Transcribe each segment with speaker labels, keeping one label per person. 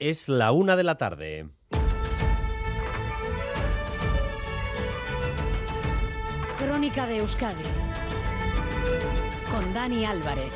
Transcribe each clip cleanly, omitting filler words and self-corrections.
Speaker 1: Es la 1 de la tarde.
Speaker 2: Crónica de Euskadi con Dani Álvarez.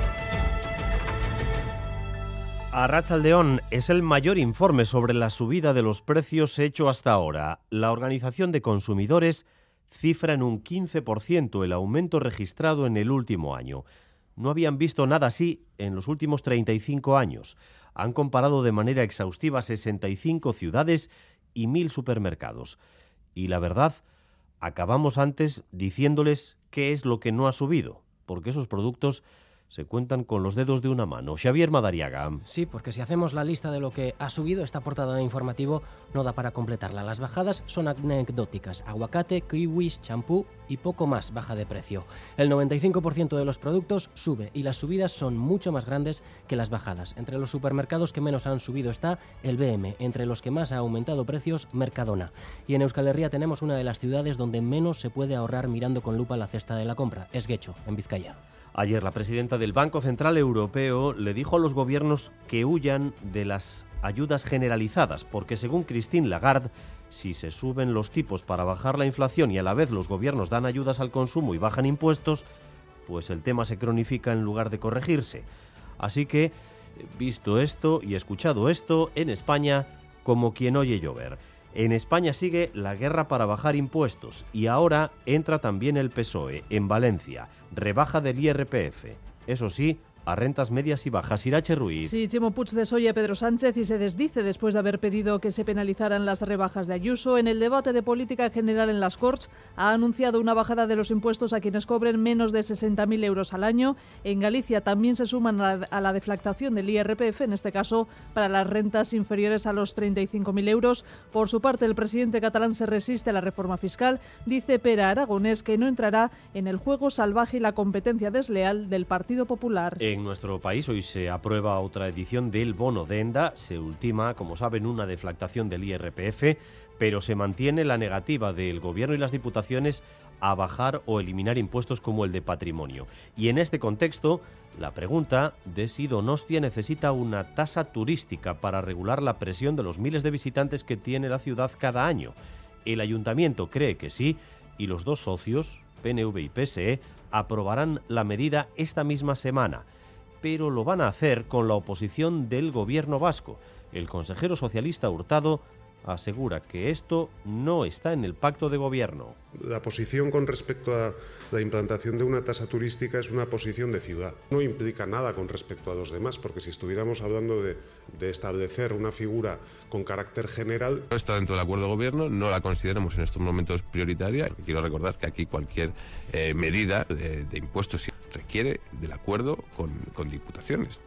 Speaker 1: Arratsaldeon es el mayor informe sobre la subida de los precios hecho hasta ahora. La Organización de Consumidores cifra en un 15% el aumento registrado en el último año. No habían visto nada así en los últimos 35 años. Han comparado de manera exhaustiva 65 ciudades y 1.000 supermercados. Y la verdad, acabamos antes diciéndoles qué es lo que no ha subido, porque esos productos se cuentan con los dedos de una mano. Xavier Madariaga.
Speaker 3: Sí, porque si hacemos la lista de lo que ha subido, esta portada de informativo no da para completarla. Las bajadas son anecdóticas. Aguacate, kiwis, champú y poco más baja de precio. El 95% de los productos sube y las subidas son mucho más grandes que las bajadas. Entre los supermercados que menos han subido está el BM. Entre los que más ha aumentado precios, Mercadona. Y en Euskal Herria tenemos una de las ciudades donde menos se puede ahorrar mirando con lupa la cesta de la compra. Es Getxo, en Vizcaya.
Speaker 1: Ayer la presidenta del Banco Central Europeo le dijo a los gobiernos que huyan de las ayudas generalizadas, porque según Christine Lagarde, si se suben los tipos para bajar la inflación y a la vez los gobiernos dan ayudas al consumo y bajan impuestos, pues el tema se cronifica en lugar de corregirse. Así que, visto esto y escuchado esto, en España, como quien oye llover. En España sigue la guerra para bajar impuestos y ahora entra también el PSOE en Valencia. Rebaja del IRPF. Eso sí, a rentas medias y bajas. Irache Ruiz.
Speaker 4: Sí, Chimo Puig desoye a Pedro Sánchez y se desdice después de haber pedido que se penalizaran las rebajas de Ayuso. En el debate de política general en las Corts ha anunciado una bajada de los impuestos a quienes cobren menos de 60.000 euros al año. En Galicia también se suman a la deflactación del IRPF, en este caso para las rentas inferiores a los 35.000 euros. Por su parte, el presidente catalán se resiste a la reforma fiscal. Dice Pere Aragonés que no entrará en el juego salvaje y la competencia desleal del Partido Popular.
Speaker 1: En nuestro país hoy se aprueba otra edición del bono Denda. Se ultima, como saben, una deflactación del IRPF, pero se mantiene la negativa del Gobierno y las Diputaciones a bajar o eliminar impuestos como el de patrimonio. Y en este contexto, la pregunta de si Donostia necesita una tasa turística para regular la presión de los miles de visitantes que tiene la ciudad cada año. El Ayuntamiento cree que sí, y los dos socios, PNV y PSE, aprobarán la medida esta misma semana. Pero lo van a hacer con la oposición del Gobierno vasco. El consejero socialista Hurtado asegura que esto no está en el pacto de gobierno.
Speaker 5: La posición con respecto a la implantación de una tasa turística es una posición de ciudad. No implica nada con respecto a los demás, porque si estuviéramos hablando de establecer una figura con carácter general...
Speaker 6: No está dentro del acuerdo de gobierno, no la consideramos en estos momentos prioritaria. Quiero recordar que aquí cualquier medida de impuestos requiere del acuerdo con diputaciones.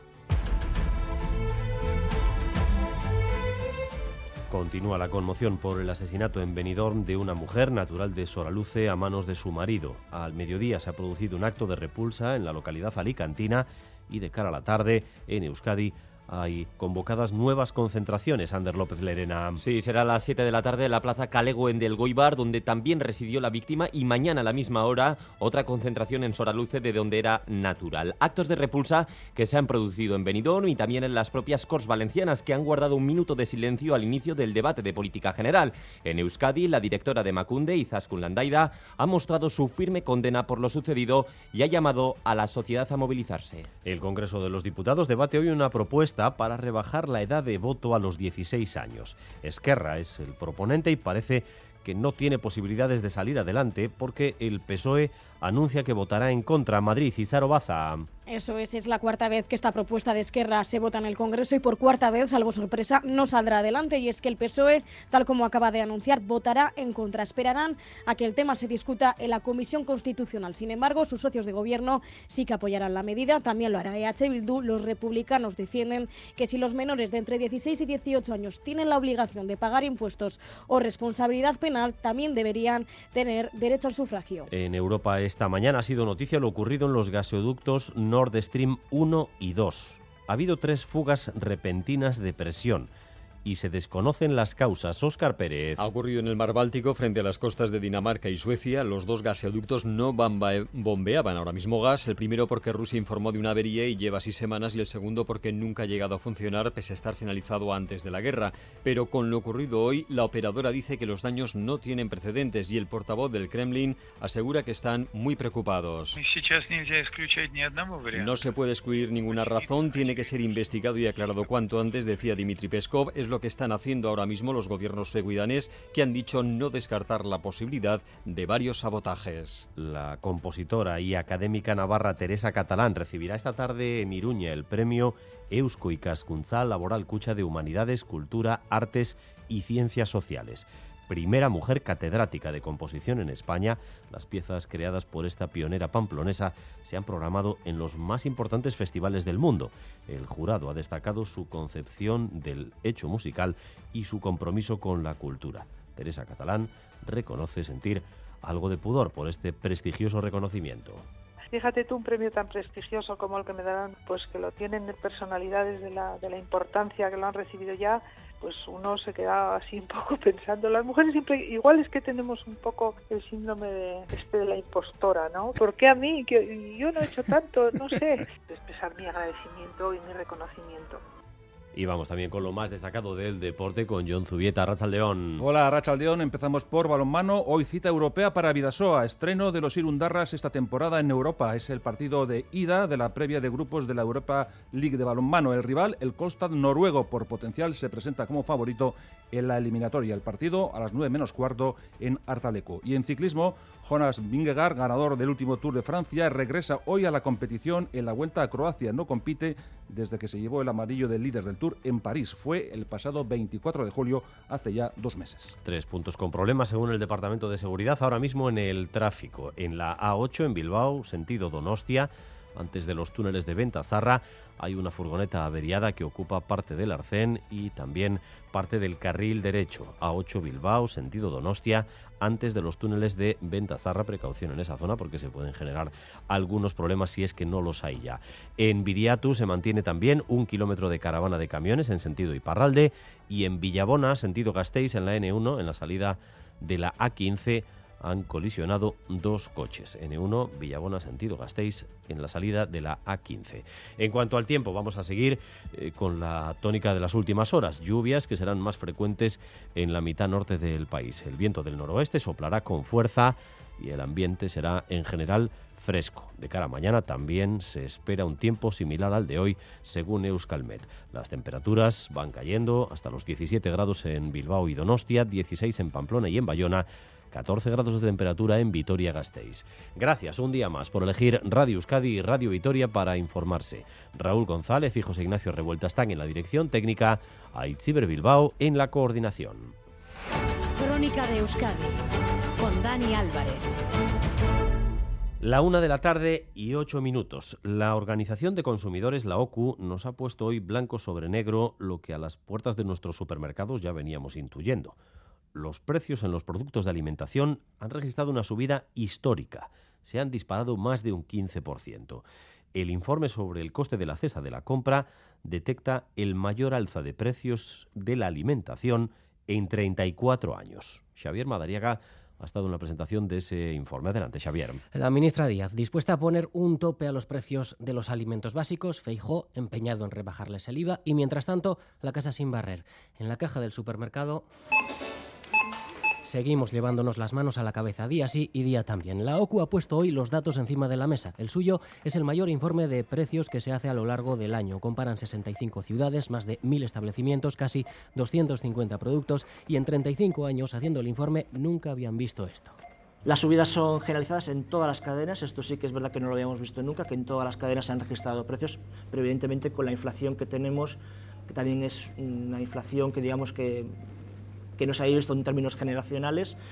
Speaker 1: Continúa la conmoción por el asesinato en Benidorm de una mujer natural de Soraluce a manos de su marido. Al mediodía se ha producido un acto de repulsa en la localidad alicantina y de cara a la tarde en Euskadi hay convocadas nuevas concentraciones. Ander López Lerena.
Speaker 7: Sí, será a las 7 de la tarde en la plaza Caleguen del Goibar, donde también residió la víctima, y mañana a la misma hora otra concentración en Soraluce, de donde era natural. Actos de repulsa que se han producido en Benidorm y también en las propias Corts Valencianas, que han guardado un minuto de silencio al inicio del debate de política general. En Euskadi, la directora de Emakunde, Izaskun Landaida, ha mostrado su firme condena por lo sucedido y ha llamado a la sociedad a movilizarse.
Speaker 1: El Congreso de los Diputados debate hoy una propuesta para rebajar la edad de voto a los 16 años. Esquerra es el proponente y parece que no tiene posibilidades de salir adelante porque el PSOE anuncia que votará en contra. Madrid, Izaro Baza.
Speaker 8: Eso es la cuarta vez que esta propuesta de Esquerra se vota en el Congreso y por cuarta vez, salvo sorpresa, no saldrá adelante, y es que el PSOE, tal como acaba de anunciar, votará en contra. Esperarán a que el tema se discuta en la Comisión Constitucional. Sin embargo, sus socios de gobierno sí que apoyarán la medida, también lo hará EH Bildu. Los republicanos defienden que si los menores de entre 16 y 18 años tienen la obligación de pagar impuestos o responsabilidad penal, también deberían tener derecho al sufragio.
Speaker 1: En Europa esta mañana ha sido noticia lo ocurrido en los gasoductos Nord Stream 1 y 2. Ha habido 3 fugas repentinas de presión y se desconocen las causas. Óscar Pérez.
Speaker 9: Ha ocurrido en el mar Báltico, frente a las costas de Dinamarca y Suecia. Los dos gasoductos no bombeaban ahora mismo gas. El primero porque Rusia informó de una avería y lleva 6 semanas, y el segundo porque nunca ha llegado a funcionar pese a estar finalizado antes de la guerra. Pero con lo ocurrido hoy, la operadora dice que los daños no tienen precedentes y el portavoz del Kremlin asegura que están muy preocupados. No se puede excluir ninguna razón, tiene que ser investigado y aclarado cuanto antes, decía Dmitry Peskov. Es lo que están haciendo ahora mismo los gobiernos seguidanés, que han dicho no descartar la posibilidad de varios sabotajes.
Speaker 1: La compositora y académica navarra Teresa Catalán recibirá esta tarde en Iruña el premio Eusko Ikaskuntza Laboral Kutxa de Humanidades, Cultura, Artes y Ciencias Sociales. Primera mujer catedrática de composición en España. Las piezas creadas por esta pionera pamplonesa se han programado en los más importantes festivales del mundo. El jurado ha destacado su concepción del hecho musical y su compromiso con la cultura. Teresa Catalán reconoce sentir algo de pudor por este prestigioso reconocimiento.
Speaker 10: Fíjate tú, un premio tan prestigioso como el que me darán, pues que lo tienen personalidades de la importancia que lo han recibido ya, pues uno se queda así un poco pensando. Las mujeres siempre, igual es que tenemos un poco el síndrome de la impostora, ¿no? ¿Por qué a mí? Que yo no he hecho tanto, no sé. Expresar mi agradecimiento y mi reconocimiento.
Speaker 1: Y vamos también con lo más destacado del deporte con Jon Zubieta. Arratsaldeón.
Speaker 11: Hola, Arratsaldeón. Empezamos por balonmano. Hoy cita europea para Bidasoa. Estreno de los Irundarras esta temporada en Europa. Es el partido de ida de la previa de grupos de la Europa League de balonmano. El rival, el Kolstad noruego, por potencial se presenta como favorito en la eliminatoria. El partido a las 9:15 en Artaleco. Y en ciclismo, Jonas Vingegaard, ganador del último Tour de Francia, regresa hoy a la competición en la Vuelta a Croacia. No compite desde que se llevó el amarillo del líder del Tour en París. Fue el pasado 24 de julio, hace ya 2 meses.
Speaker 1: 3 puntos con problemas según el Departamento de Seguridad ahora mismo en el tráfico. En la A8 en Bilbao, sentido Donostia, antes de los túneles de Ventazarra, hay una furgoneta averiada que ocupa parte del arcén y también parte del carril derecho. A8 Bilbao, sentido Donostia, antes de los túneles de Ventazarra. Precaución en esa zona porque se pueden generar algunos problemas si es que no los hay ya. En Viriatu se mantiene también 1 kilómetro de caravana de camiones en sentido Iparralde, y en Villabona, sentido Gasteiz, en la N1, en la salida de la A15, han colisionado 2 coches. N1, Villabona, sentido Gasteiz, en la salida de la A15. En cuanto al tiempo, vamos a seguir con la tónica de las últimas horas. Lluvias que serán más frecuentes en la mitad norte del país. El viento del noroeste soplará con fuerza y el ambiente será en general fresco. De cara a mañana también se espera un tiempo similar al de hoy, según Euskalmet. Las temperaturas van cayendo hasta los 17 grados en Bilbao y Donostia, 16 en Pamplona y en Bayona, 14 grados de temperatura en Vitoria-Gasteiz. Gracias un día más por elegir Radio Euskadi y Radio Vitoria para informarse. Raúl González y José Ignacio Revuelta están en la dirección técnica, Aitziber Bilbao en la coordinación.
Speaker 2: Crónica de Euskadi con Dani Álvarez.
Speaker 1: La 1:08 p.m. La Organización de Consumidores, la OCU, nos ha puesto hoy blanco sobre negro lo que a las puertas de nuestros supermercados ya veníamos intuyendo. Los precios en los productos de alimentación han registrado una subida histórica. Se han disparado más de un 15%. El informe sobre el coste de la cesta de la compra detecta el mayor alza de precios de la alimentación en 34 años. Xavier Madariaga ha estado en la presentación de ese informe. Adelante, Xavier.
Speaker 3: La ministra Díaz, dispuesta a poner un tope a los precios de los alimentos básicos. Feijóo, empeñado en rebajarles el IVA. Y mientras tanto, la casa sin barrer. En la caja del supermercado seguimos llevándonos las manos a la cabeza, día sí y día también. La OCU ha puesto hoy los datos encima de la mesa. El suyo es el mayor informe de precios que se hace a lo largo del año. Comparan 65 ciudades, más de 1.000 establecimientos, casi 250 productos, y en 35 años haciendo el informe nunca habían visto esto.
Speaker 12: Las subidas son generalizadas en todas las cadenas. Esto sí que es verdad que no lo habíamos visto nunca, que en todas las cadenas se han registrado precios, pero evidentemente con la inflación que tenemos, que también es una inflación que digamos que no se ha visto en términos generacionales,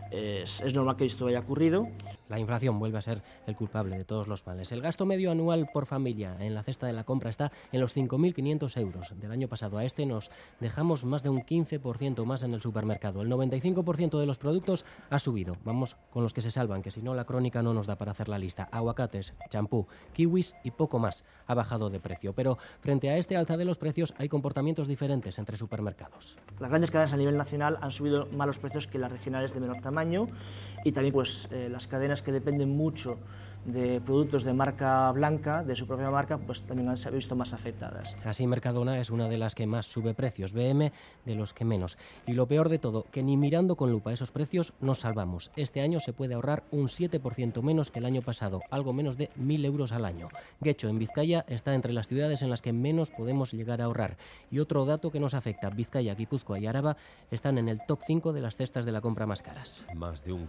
Speaker 12: Es normal que esto haya ocurrido.
Speaker 3: La inflación vuelve a ser el culpable de todos los males. El gasto medio anual por familia en la cesta de la compra está en los 5.500 euros. Del año pasado a este nos dejamos más de un 15% más en el supermercado. El 95% de los productos ha subido. Vamos con los que se salvan, que si no la crónica no nos da para hacer la lista. Aguacates, champú, kiwis y poco más ha bajado de precio. Pero frente a este alza de los precios hay comportamientos diferentes entre supermercados.
Speaker 12: Las grandes cadenas a nivel nacional han subido más los precios que las regionales de menor tamaño y también las cadenas que dependen mucho de productos de marca blanca, de su propia marca, pues también se han visto más afectadas.
Speaker 3: Así Mercadona es una de las que más sube precios, BM de los que menos. Y lo peor de todo, que ni mirando con lupa esos precios nos salvamos. Este año se puede ahorrar un 7% menos que el año pasado, algo menos de 1.000 euros al año. Guecho, en Vizcaya, está entre las ciudades en las que menos podemos llegar a ahorrar. Y otro dato que nos afecta, Vizcaya, Guipúzcoa y Araba están en el top 5 de las cestas de la compra más caras.
Speaker 1: Más de un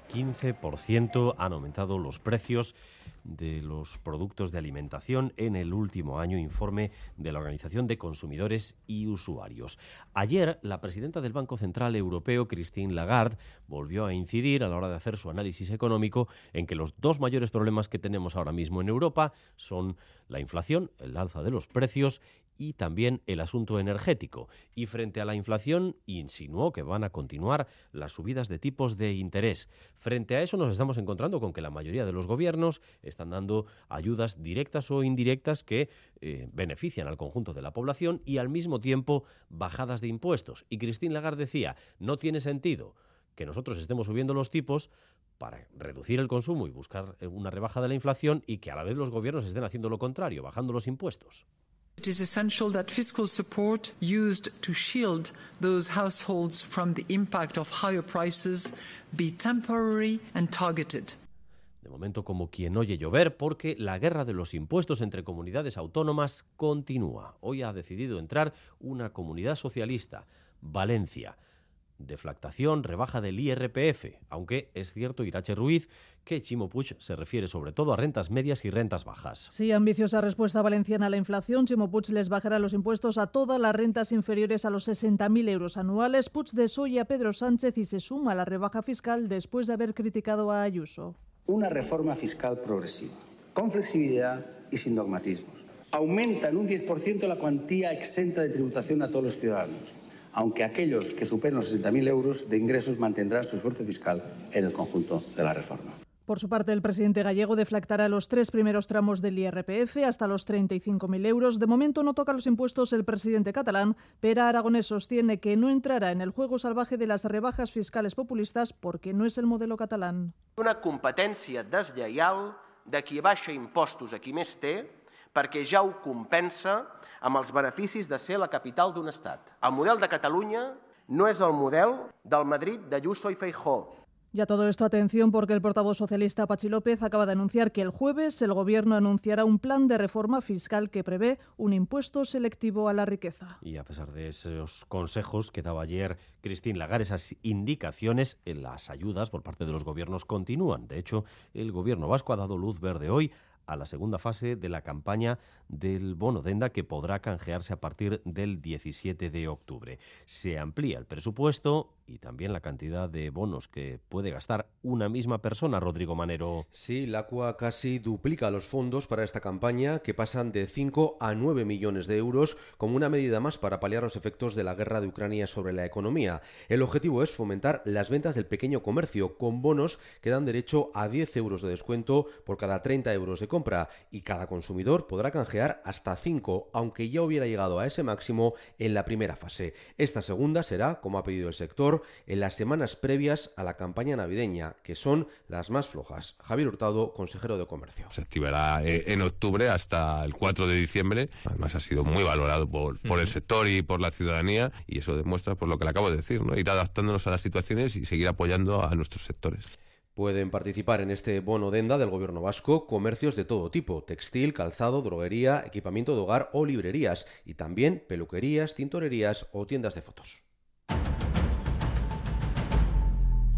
Speaker 1: 15% han aumentado los precios de los productos de alimentación en el último año, informe de la Organización de Consumidores y Usuarios. Ayer, la presidenta del Banco Central Europeo, Christine Lagarde, volvió a incidir a la hora de hacer su análisis económico en que los dos mayores problemas que tenemos ahora mismo en Europa son la inflación, el alza de los precios y también el asunto energético. Y frente a la inflación, insinuó que van a continuar las subidas de tipos de interés. Frente a eso nos estamos encontrando con que la mayoría de los gobiernos están dando ayudas directas o indirectas que benefician al conjunto de la población y al mismo tiempo bajadas de impuestos. Y Christine Lagarde decía, no tiene sentido que nosotros estemos subiendo los tipos para reducir el consumo y buscar una rebaja de la inflación y que a la vez los gobiernos estén haciendo lo contrario, bajando los impuestos.
Speaker 13: It is essential that fiscal support used to shield those households from the impact of higher prices be temporary and targeted.
Speaker 1: De momento como quien oye llover, porque la guerra de los impuestos entre comunidades autónomas continúa. Hoy ha decidido entrar una comunidad socialista, Valencia. Deflactación, rebaja del IRPF, aunque es cierto, Irache Ruiz, que Ximo Puig se refiere sobre todo a rentas medias y rentas bajas.
Speaker 4: Sí, ambiciosa respuesta valenciana a la inflación. Ximo Puig les bajará los impuestos a todas las rentas inferiores a los 60.000 euros anuales. Puig desoye a Pedro Sánchez y se suma a la rebaja fiscal después de haber criticado a Ayuso.
Speaker 14: Una reforma fiscal progresiva, con flexibilidad y sin dogmatismos. Aumenta en un 10% la cuantía exenta de tributación a todos los ciudadanos, aunque aquellos que superen los 60.000 euros de ingresos mantendrán su esfuerzo fiscal en el conjunto de la reforma.
Speaker 4: Por su parte, el presidente gallego deflactará los 3 primeros tramos del IRPF hasta los 35.000 euros. De momento no toca los impuestos el presidente catalán. Pere Aragonès sostiene que no entrará en el juego salvaje de las rebajas fiscales populistas porque no es el modelo catalán.
Speaker 15: Una competència deslleial de qui baixa impostos a qui més té perquè ja ho compensa amb els beneficis de ser la capital d'un estat. El model de Catalunya no és el model del Madrid d'Ayuso i Feijóo.
Speaker 4: Y a todo esto, atención, porque el portavoz socialista Patxi López acaba de anunciar que el jueves el Gobierno anunciará un plan de reforma fiscal que prevé un impuesto selectivo a la riqueza.
Speaker 1: Y a pesar de esos consejos que daba ayer Christine Lagarde, esas indicaciones en las ayudas por parte de los gobiernos continúan. De hecho, el Gobierno vasco ha dado luz verde hoy a la segunda fase de la campaña del bono Denda, que podrá canjearse a partir del 17 de octubre. Se amplía el presupuesto y también la cantidad de bonos que puede gastar una misma persona, Rodrigo Manero.
Speaker 16: Sí, la CUA casi duplica los fondos para esta campaña, que pasan de 5 a 9 millones de euros, como una medida más para paliar los efectos de la guerra de Ucrania sobre la economía. El objetivo es fomentar las ventas del pequeño comercio, con bonos que dan derecho a 10 euros de descuento por cada 30 euros de compra, y cada consumidor podrá canjear hasta 5, aunque ya hubiera llegado a ese máximo en la primera fase. Esta segunda será, como ha pedido el sector, en las semanas previas a la campaña navideña, que son las más flojas. Javier Hurtado, consejero de Comercio.
Speaker 6: Se activará en octubre hasta el 4 de diciembre. Además ha sido muy valorado por el sector y por la ciudadanía, y eso demuestra lo que le acabo de decir, ¿no? Ir adaptándonos a las situaciones y seguir apoyando a nuestros sectores.
Speaker 16: Pueden participar en este bono Denda del Gobierno vasco comercios de todo tipo: textil, calzado, droguería, equipamiento de hogar o librerías, y también peluquerías, tintorerías o tiendas de fotos.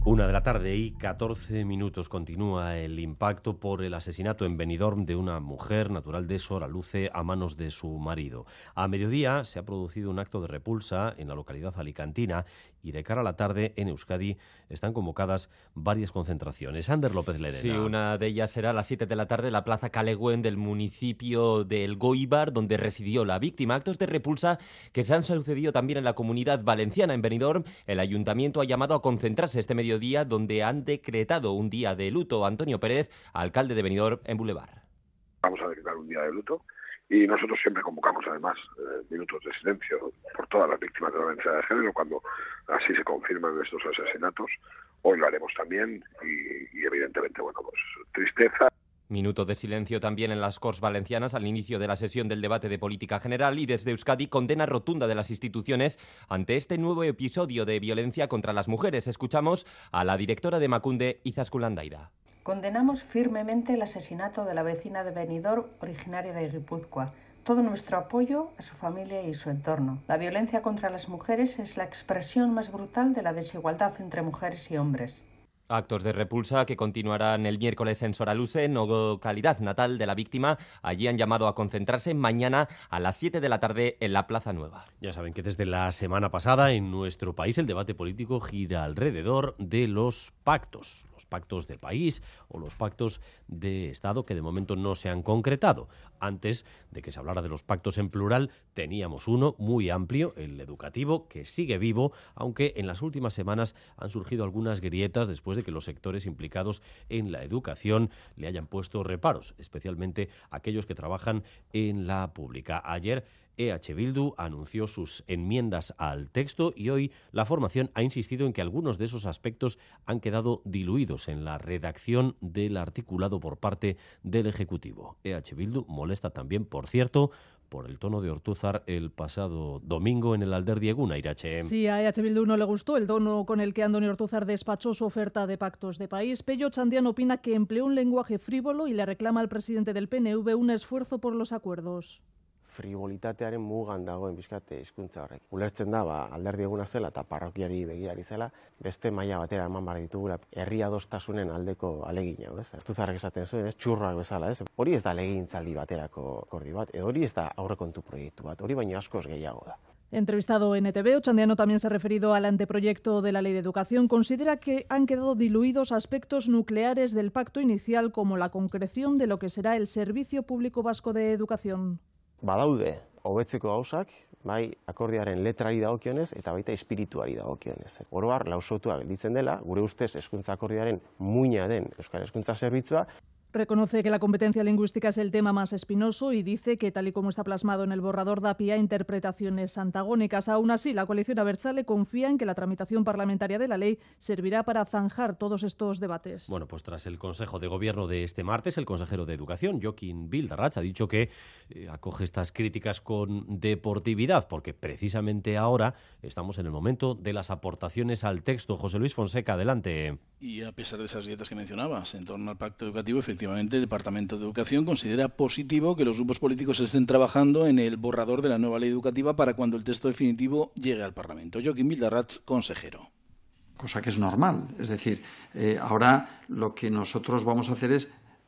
Speaker 1: 1:14 p.m. Continúa el impacto por el asesinato en Benidorm de una mujer natural de Soraluce a manos de su marido. A mediodía se ha producido un acto de repulsa en la localidad alicantina y de cara a la tarde en Euskadi están convocadas varias concentraciones. Ander López Lerena.
Speaker 7: Sí, una de ellas será a las 7 de la tarde en la plaza Calegüen del municipio del Goibar, donde residió la víctima. Actos de repulsa que se han sucedido también en la comunidad valenciana. En Benidorm, el ayuntamiento ha llamado a concentrarse este mediodía, donde han decretado un día de luto. Antonio Pérez, alcalde de Benidorm, en Boulevard.
Speaker 17: Vamos a decretar un día de luto y nosotros siempre convocamos además minutos de silencio por todas las víctimas de la violencia de género cuando así se confirman estos asesinatos. Hoy lo haremos también y evidentemente, bueno, pues tristeza.
Speaker 7: Minuto de silencio también en las Corts Valencianas al inicio de la sesión del debate de política general y desde Euskadi condena rotunda de las instituciones ante este nuevo episodio de violencia contra las mujeres. Escuchamos a la directora de Emakunde, Izaskun Landaida.
Speaker 18: Condenamos firmemente el asesinato de la vecina de Benidorm, originaria de Guipúzcoa. Todo nuestro apoyo a su familia y su entorno. La violencia contra las mujeres es la expresión más brutal de la desigualdad entre mujeres y hombres.
Speaker 7: Actos de repulsa que continuarán el miércoles en Soraluce, localidad natal de la víctima. Allí han llamado a concentrarse mañana a las 7 de la tarde en la Plaza Nueva.
Speaker 1: Ya saben que desde la semana pasada en nuestro país el debate político gira alrededor de los pactos de país o los pactos de Estado que de momento no se han concretado. Antes de que se hablara de los pactos en plural, teníamos uno muy amplio, el educativo, que sigue vivo, aunque en las últimas semanas han surgido algunas grietas después de que los sectores implicados en la educación le hayan puesto reparos, especialmente aquellos que trabajan en la pública. Ayer EH Bildu anunció sus enmiendas al texto y hoy la formación ha insistido en que algunos de esos aspectos han quedado diluidos en la redacción del articulado por parte del Ejecutivo. EH Bildu molesta también, por cierto, por el tono de Ortúzar el pasado domingo en el Alderdi Eguna, Irache.
Speaker 4: Sí, a EH Bildu no le gustó el tono con el que Andoni Ortúzar despachó su oferta de pactos de país. Pello Txandian opina que empleó un lenguaje frívolo y le reclama al presidente del PNV un esfuerzo por los acuerdos.
Speaker 19: Frivolitatearen mugan dagoen bizkate hizkuntza horrek. Ulertzen da, Alderdi Eguna zela eta parrokiari begirari zela, beste maila batera eman behar ditugula herri adostasunen aldeko alegina, ez? Ortúzarrek esaten zuen, ez, txurroak bezala, ez? Hori ez da legegintzaldi baterako akordio bat, edo hori ez da aurrekontu proiektu bat, hori baino askoz gehiago da.
Speaker 4: Entrevistado en ETV, Otxandiano también se ha referido al anteproyecto de la Ley de Educación. Considera que han quedado diluidos aspectos nucleares del pacto inicial, como la concreción de lo que será el Servicio Público Vasco de Educación.
Speaker 19: Badaude, hobetzeko gauzak, bai akordioaren letrari dagokionez eta baita espirituari dagokionez. Oro har, lausotua gelditzen dela, gure ustez hezkuntza akordioaren muina den Euskal Hezkuntza Zerbitzua.
Speaker 4: Reconoce que la competencia lingüística es el tema más espinoso y dice que, tal y como está plasmado en el borrador, da pie a interpretaciones antagónicas. Aún así, la coalición abertzale confía en que la tramitación parlamentaria de la ley servirá para zanjar todos estos debates.
Speaker 1: Bueno, pues tras el Consejo de Gobierno de este martes, el consejero de Educación, Jokin Bildarratz, ha dicho que acoge estas críticas con deportividad, porque precisamente ahora estamos en el momento de las aportaciones al texto. José Luis Fonseca, adelante.
Speaker 20: Y a pesar de esas grietas que mencionabas en torno al pacto educativo, efectivamente el Departamento de Educación considera positivo que los grupos políticos estén trabajando en el borrador de la nueva ley educativa para cuando el texto definitivo llegue al Parlamento. Jokin Bildarratz, consejero.
Speaker 21: Cosa que es normal. Es decir, ahora lo que nosotros vamos a hacer es,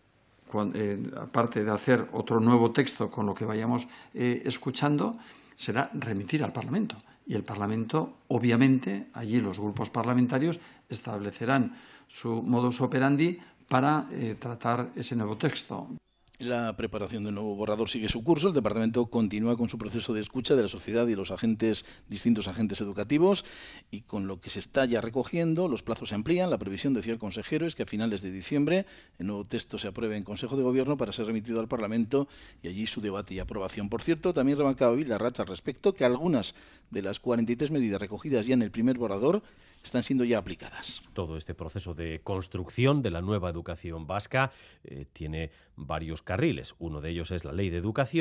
Speaker 21: aparte de hacer otro nuevo texto con lo que vayamos escuchando, será remitir al Parlamento. Y el Parlamento, obviamente, allí los grupos parlamentarios establecerán su modus operandi para tratar ese nuevo texto.
Speaker 20: La preparación del nuevo borrador sigue su curso. El Departamento continúa con su proceso de escucha de la sociedad y los distintos agentes educativos, y con lo que se está ya recogiendo, los plazos se amplían. La previsión, decía el consejero, es que a finales de diciembre el nuevo texto se apruebe en Consejo de Gobierno para ser remitido al Parlamento y allí su debate y aprobación. Por cierto, también remarcaba Bildarratz al respecto que algunas de las 43 medidas recogidas ya en el primer borrador están siendo ya aplicadas.
Speaker 1: Todo este proceso de construcción de la nueva educación vasca tiene varios carriles. Uno de ellos es la Ley de Educación,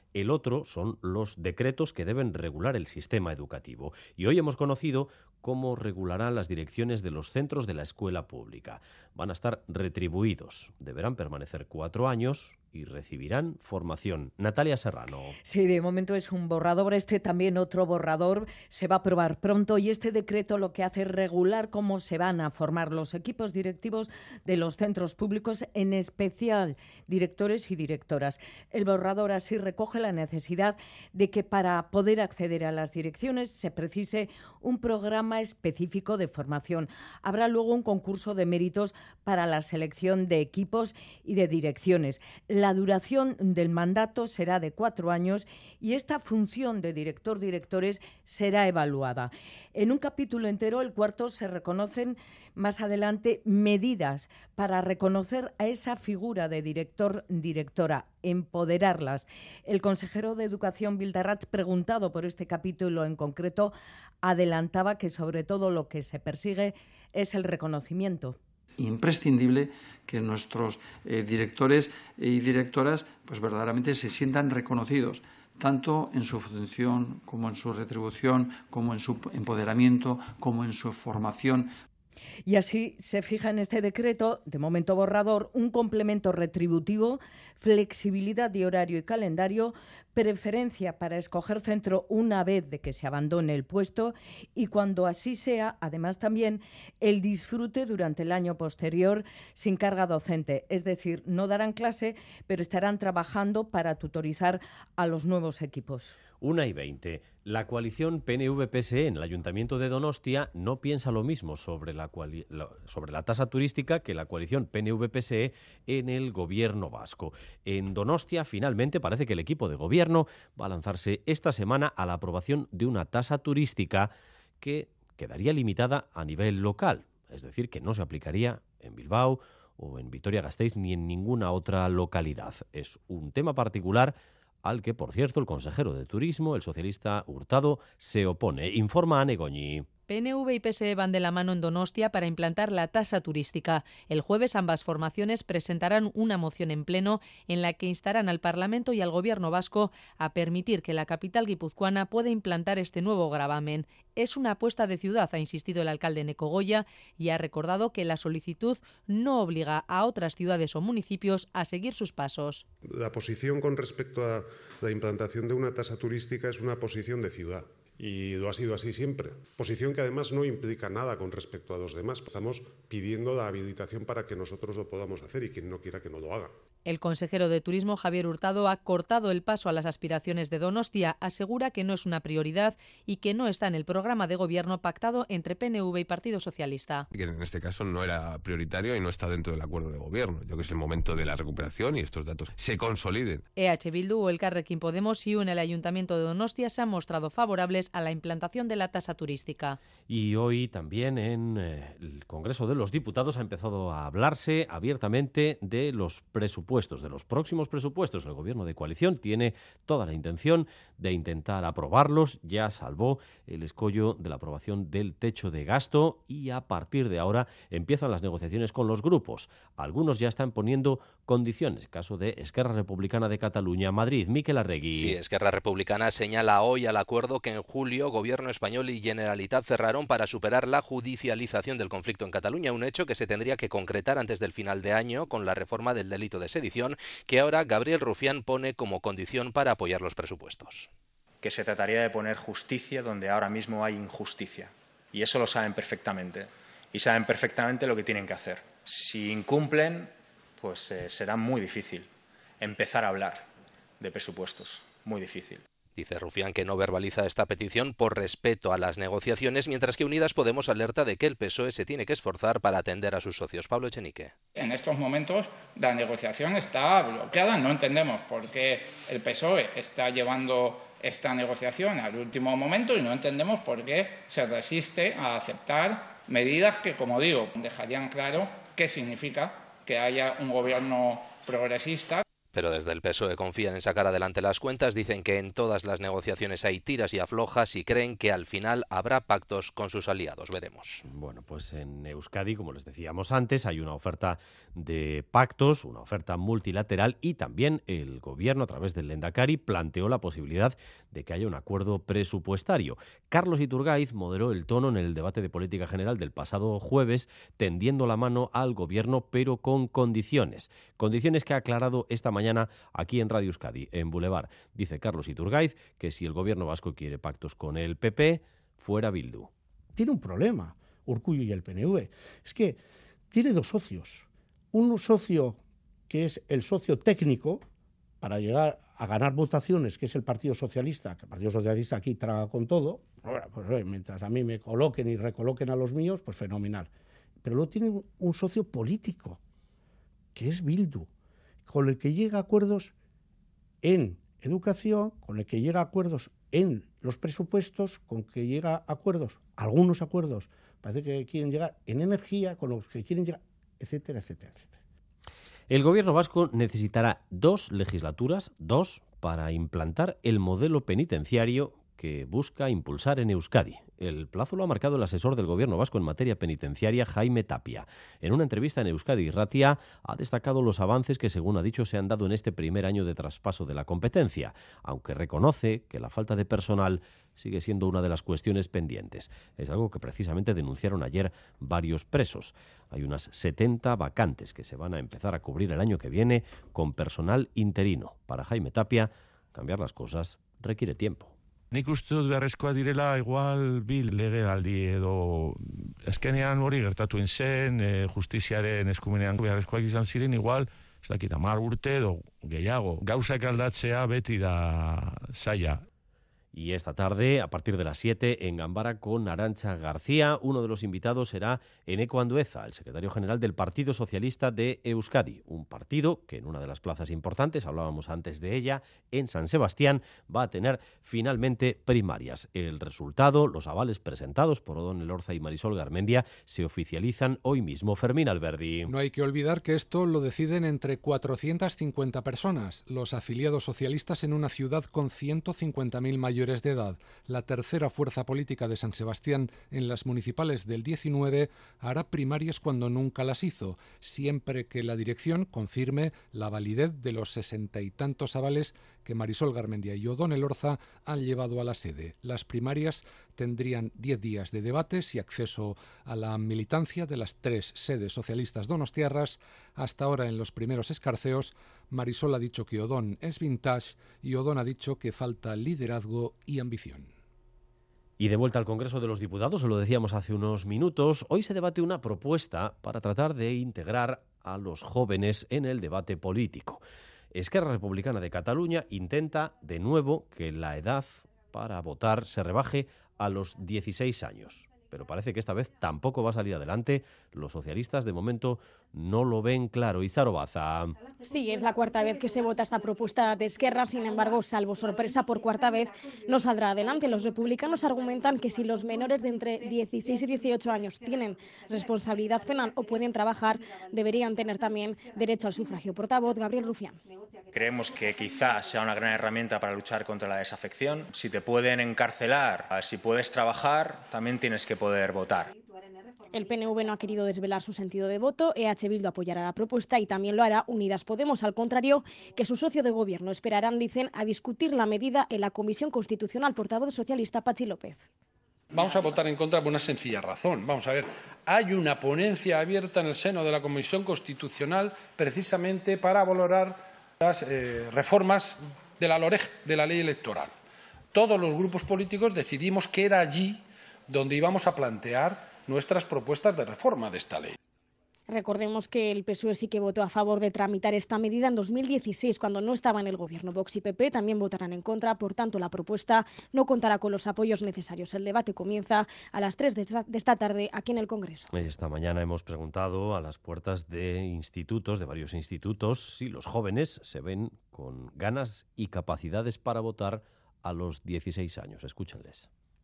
Speaker 1: El otro son los decretos que deben regular el sistema educativo. Y hoy hemos conocido cómo regularán las direcciones de los centros de la escuela pública. Van a estar retribuidos, deberán permanecer 4 años y recibirán formación. Natalia Serrano.
Speaker 5: Sí, de momento es un borrador, también otro borrador se va a aprobar pronto y este decreto lo que hace es regular cómo se van a formar los equipos directivos de los centros públicos, en especial directores y directoras. El borrador así recoge la necesidad de que para poder acceder a las direcciones se precise un programa específico de formación. Habrá luego un concurso de méritos para la selección de equipos y de direcciones. La duración del mandato será de 4 años y esta función de director-directores será evaluada. En un capítulo entero, el cuarto, se reconocen más adelante medidas para reconocer a esa figura de director-directora, empoderarlas. El consejero de Educación, Bildarratz, preguntado por este capítulo en concreto, adelantaba que sobre todo lo que se persigue es el reconocimiento.
Speaker 21: Imprescindible que nuestros directores y directoras pues verdaderamente se sientan reconocidos, tanto en su función como en su retribución, como en su empoderamiento, como en su formación.
Speaker 5: Y así se fija en este decreto, de momento borrador, un complemento retributivo, flexibilidad de horario y calendario, preferencia para escoger centro una vez de que se abandone el puesto y cuando así sea, además también el disfrute durante el año posterior sin carga docente. Es decir, no darán clase, pero estarán trabajando para tutorizar a los nuevos equipos.
Speaker 1: 1:20. La coalición PNV-PSE en el Ayuntamiento de Donostia no piensa lo mismo sobre la tasa turística que la coalición PNV-PSE en el gobierno vasco. En Donostia, finalmente, parece que el equipo de gobierno va a lanzarse esta semana a la aprobación de una tasa turística que quedaría limitada a nivel local, es decir, que no se aplicaría en Bilbao o en Vitoria-Gasteiz ni en ninguna otra localidad. Es un tema particular al que, por cierto, el consejero de Turismo, el socialista Hurtado, se opone. Informa Ane Goñi.
Speaker 22: PNV y PSE van de la mano en Donostia para implantar la tasa turística. El jueves ambas formaciones presentarán una moción en pleno en la que instarán al Parlamento y al Gobierno vasco a permitir que la capital guipuzcoana pueda implantar este nuevo gravamen. Es una apuesta de ciudad, ha insistido el alcalde Neco Goya, y ha recordado que la solicitud no obliga a otras ciudades o municipios a seguir sus pasos.
Speaker 23: La posición con respecto a la implantación de una tasa turística es una posición de ciudad. Y lo ha sido así siempre. Posición que además no implica nada con respecto a los demás. Estamos pidiendo la habilitación para que nosotros lo podamos hacer y quien no quiera que no lo haga.
Speaker 22: El consejero de Turismo, Javier Hurtado, ha cortado el paso a las aspiraciones de Donostia, asegura que no es una prioridad y que no está en el programa de gobierno pactado entre PNV y Partido Socialista.
Speaker 6: Que en este caso no era prioritario y no está dentro del acuerdo de gobierno. Yo creo que es el momento de la recuperación y estos datos se consoliden.
Speaker 22: EH Bildu o Elkarrekin Podemos y en el Ayuntamiento de Donostia se han mostrado favorables a la implantación de la tasa turística.
Speaker 1: Y hoy también en el Congreso de los Diputados ha empezado a hablarse abiertamente de los presupuestos, de los próximos presupuestos. El gobierno de coalición tiene toda la intención de intentar aprobarlos. Ya salvó el escollo de la aprobación del techo de gasto y a partir de ahora empiezan las negociaciones con los grupos. Algunos ya están poniendo condiciones. Caso de Esquerra Republicana de Cataluña, Madrid, Miquel Arregui.
Speaker 24: Sí, Esquerra Republicana señala hoy al acuerdo que en julio Gobierno español y Generalitat cerraron para superar la judicialización del conflicto en Cataluña, un hecho que se tendría que concretar antes del final de año con la reforma del delito de sedición, que ahora Gabriel Rufián pone como condición para apoyar los presupuestos.
Speaker 25: Que se trataría de poner justicia donde ahora mismo hay injusticia. Y eso lo saben perfectamente. Y saben perfectamente lo que tienen que hacer. Si incumplen, pues será muy difícil empezar a hablar de presupuestos. Muy difícil.
Speaker 24: Dice Rufián que no verbaliza esta petición por respeto a las negociaciones, mientras que Unidas Podemos alerta de que el PSOE se tiene que esforzar para atender a sus socios. Pablo Echenique.
Speaker 26: En estos momentos la negociación está bloqueada. No entendemos por qué el PSOE está llevando esta negociación al último momento y no entendemos por qué se resiste a aceptar medidas que, como digo, dejarían claro qué significa que haya un gobierno progresista.
Speaker 24: Pero desde el PSOE confían en sacar adelante las cuentas, dicen que en todas las negociaciones hay tiras y aflojas y creen que al final habrá pactos con sus aliados. Veremos.
Speaker 1: Bueno, pues en Euskadi, como les decíamos antes, hay una oferta de pactos, una oferta multilateral y también el gobierno, a través del Lehendakari, planteó la posibilidad de que haya un acuerdo presupuestario. Carlos Iturgaiz moderó el tono en el debate de política general del pasado jueves, tendiendo la mano al gobierno, pero con condiciones. Condiciones que ha aclarado esta mañana aquí en Radio Euskadi, en Boulevard. Dice Carlos Iturgaiz que si el gobierno vasco quiere pactos con el PP, fuera Bildu.
Speaker 2: Tiene un problema, Urkullu y el PNV. Es que tiene dos socios. Un socio que es el socio técnico para llegar a ganar votaciones, que es el Partido Socialista, que el Partido Socialista aquí traga con todo. Bueno, pues mientras a mí me coloquen y recoloquen a los míos, pues fenomenal. Pero luego tiene un socio político, que es Bildu, con el que llega a acuerdos en educación, con el que llega a acuerdos en los presupuestos, con que llega a acuerdos, algunos acuerdos, parece que quieren llegar en energía, con los que quieren llegar, etcétera, etcétera, etcétera.
Speaker 1: El gobierno vasco necesitará 2 legislaturas, 2, para implantar el modelo penitenciario que busca impulsar en Euskadi. El plazo lo ha marcado el asesor del gobierno vasco en materia penitenciaria, Jaime Tapia. En una entrevista en Euskadi Irratia ha destacado los avances que, según ha dicho, se han dado en este primer año de traspaso de la competencia, aunque reconoce que la falta de personal sigue siendo una de las cuestiones pendientes. Es algo que precisamente denunciaron ayer varios presos. Hay unas 70 vacantes que se van a empezar a cubrir el año que viene con personal interino. Para Jaime Tapia, cambiar las cosas requiere tiempo.
Speaker 8: Nik uste dut beharrezkoa direla igual bi legealdi edo eskenean hori gertatu zen, justiziaren eskumenean beharrezkoak izan ziren igual, ez dakit 10 urte edo gehiago. Gauzak aldatzea beti da zaila.
Speaker 1: Y esta tarde, a partir de las 7, en Gambara con Arantxa García, uno de los invitados será Eneko Andueza, el secretario general del Partido Socialista de Euskadi. Un partido que en una de las plazas importantes, hablábamos antes de ella, en San Sebastián, va a tener finalmente primarias. El resultado, los avales presentados por Odón Elorza y Marisol Garmendia, se oficializan hoy mismo. Fermín Alberdi.
Speaker 9: No hay que olvidar que esto lo deciden entre 450 personas, los afiliados socialistas en una ciudad con 150.000 mayores de edad. La tercera fuerza política de San Sebastián en las municipales del 19 hará primarias cuando nunca las hizo, siempre que la dirección confirme la validez de los 60 y tantos avales que Marisol Garmendia y Odón Elorza han llevado a la sede. Las primarias tendrían 10 días de debates y acceso a la militancia de las 3 sedes socialistas donostiarras. Hasta ahora, en los primeros escarceos, Marisol ha dicho que Odón es vintage y Odón ha dicho que falta liderazgo y ambición.
Speaker 1: Y de vuelta al Congreso de los Diputados, se lo decíamos hace unos minutos, hoy se debate una propuesta para tratar de integrar a los jóvenes en el debate político. Esquerra Republicana de Cataluña intenta de nuevo que la edad para votar se rebaje a los 16 años. Pero parece que esta vez tampoco va a salir adelante. Los socialistas de momento no lo ven claro. Izaro Baza.
Speaker 10: Sí, es la cuarta vez que se vota esta propuesta de Esquerra. Sin embargo, salvo sorpresa, por cuarta vez no saldrá adelante. Los republicanos argumentan que si los menores de entre 16 y 18 años tienen responsabilidad penal o pueden trabajar, deberían tener también derecho al sufragio. Portavoz, Gabriel Rufián.
Speaker 25: Creemos que quizás sea una gran herramienta para luchar contra la desafección. Si te pueden encarcelar, si puedes trabajar, también tienes que poder votar.
Speaker 10: El PNV no ha querido desvelar su sentido de voto. EH Bildu apoyará la propuesta y también lo hará Unidas Podemos, al contrario que su socio de gobierno. Esperarán, dicen, a discutir la medida en la Comisión Constitucional. Portavoz socialista Patxi López.
Speaker 11: Vamos a votar en contra por una sencilla razón. Vamos a ver, hay una ponencia abierta en el seno de la Comisión Constitucional precisamente para valorar las reformas de la LOREG, de la ley electoral. Todos los grupos políticos decidimos que era allí donde íbamos a plantear nuestras propuestas de reforma de esta ley.
Speaker 10: Recordemos que el PSOE sí que votó a favor de tramitar esta medida en 2016, cuando no estaba en el gobierno. Vox y PP también votarán en contra, por tanto la propuesta no contará con los apoyos necesarios. El debate comienza a las 3 de esta tarde aquí en el Congreso.
Speaker 1: Esta mañana hemos preguntado a las puertas de institutos, de varios institutos, si los jóvenes se ven con ganas y capacidades para votar a los 16 años. Escúchenles.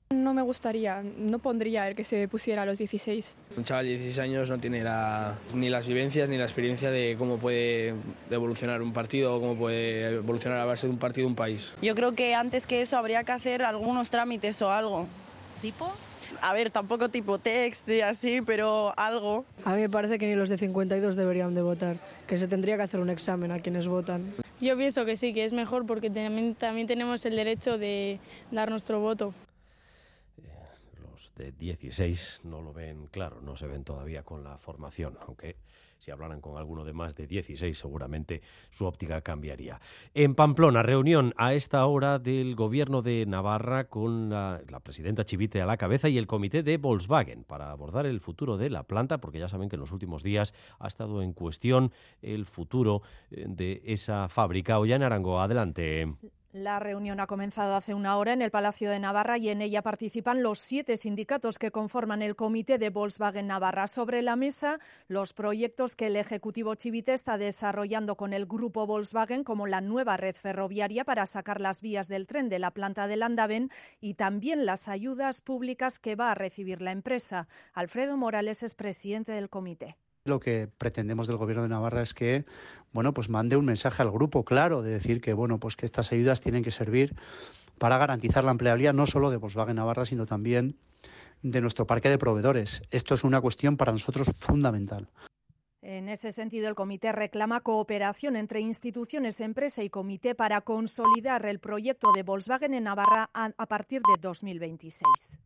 Speaker 3: No me gustaría, no pondría el que se pusiera a los 16.
Speaker 12: Un chaval de 16 años no tiene ni las vivencias ni la experiencia de cómo puede evolucionar un partido o cómo puede evolucionar a base de un partido un país.
Speaker 13: Yo creo que antes que eso habría que hacer algunos trámites o algo.
Speaker 5: ¿Tipo?
Speaker 13: A ver, tampoco tipo text y así, pero algo.
Speaker 14: A mí me parece que ni los de 52 deberían de votar, que se tendría que hacer un examen a quienes votan.
Speaker 3: Yo pienso que sí, que es mejor porque también tenemos el derecho de dar nuestro voto.
Speaker 1: Los de 16 no lo ven claro, no se ven todavía con la formación, aunque si hablaran con alguno de más de 16 seguramente su óptica cambiaría. En Pamplona, reunión a esta hora del Gobierno de Navarra con la presidenta Chivite a la cabeza y el comité de Volkswagen para abordar el futuro de la planta, porque ya saben que en los últimos días ha estado en cuestión el futuro de esa fábrica. Ollane Arango, adelante.
Speaker 15: La reunión ha comenzado hace una hora en el Palacio de Navarra y en ella participan los 7 sindicatos que conforman el comité de Volkswagen Navarra. Sobre la mesa, los proyectos que el Ejecutivo Chivite está desarrollando con el grupo Volkswagen, como la nueva red ferroviaria para sacar las vías del tren de la planta de Landaven y también las ayudas públicas que va a recibir la empresa. Alfredo Morales es presidente del comité.
Speaker 16: Lo que pretendemos del Gobierno de Navarra es que, pues mande un mensaje al grupo claro de decir que, que estas ayudas tienen que servir para garantizar la empleabilidad no solo de Volkswagen Navarra, sino también de nuestro parque de proveedores. Esto es una cuestión para nosotros fundamental.
Speaker 15: En ese sentido, el comité reclama cooperación entre instituciones, empresa y comité para consolidar el proyecto de Volkswagen en Navarra a partir de 2026.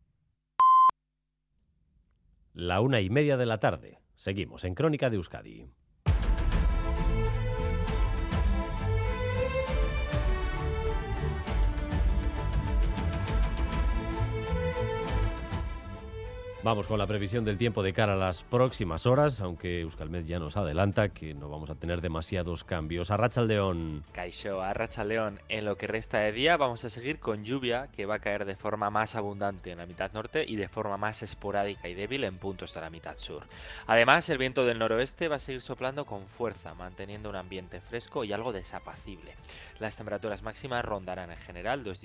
Speaker 1: 1:30 de la tarde. Seguimos en Crónica de Euskadi. Vamos con la previsión del tiempo de cara a las próximas horas, aunque Euskalmet ya nos adelanta que no vamos a tener demasiados cambios. Arratsaldeon.
Speaker 27: Kaixo, Arratsaldeon. En lo que resta de día vamos a seguir con lluvia que va a caer de forma más abundante en la mitad norte y de forma más esporádica y débil en puntos de la mitad sur. Además, el viento del noroeste va a seguir soplando con fuerza, manteniendo un ambiente fresco y algo desapacible. Las temperaturas máximas rondarán en general los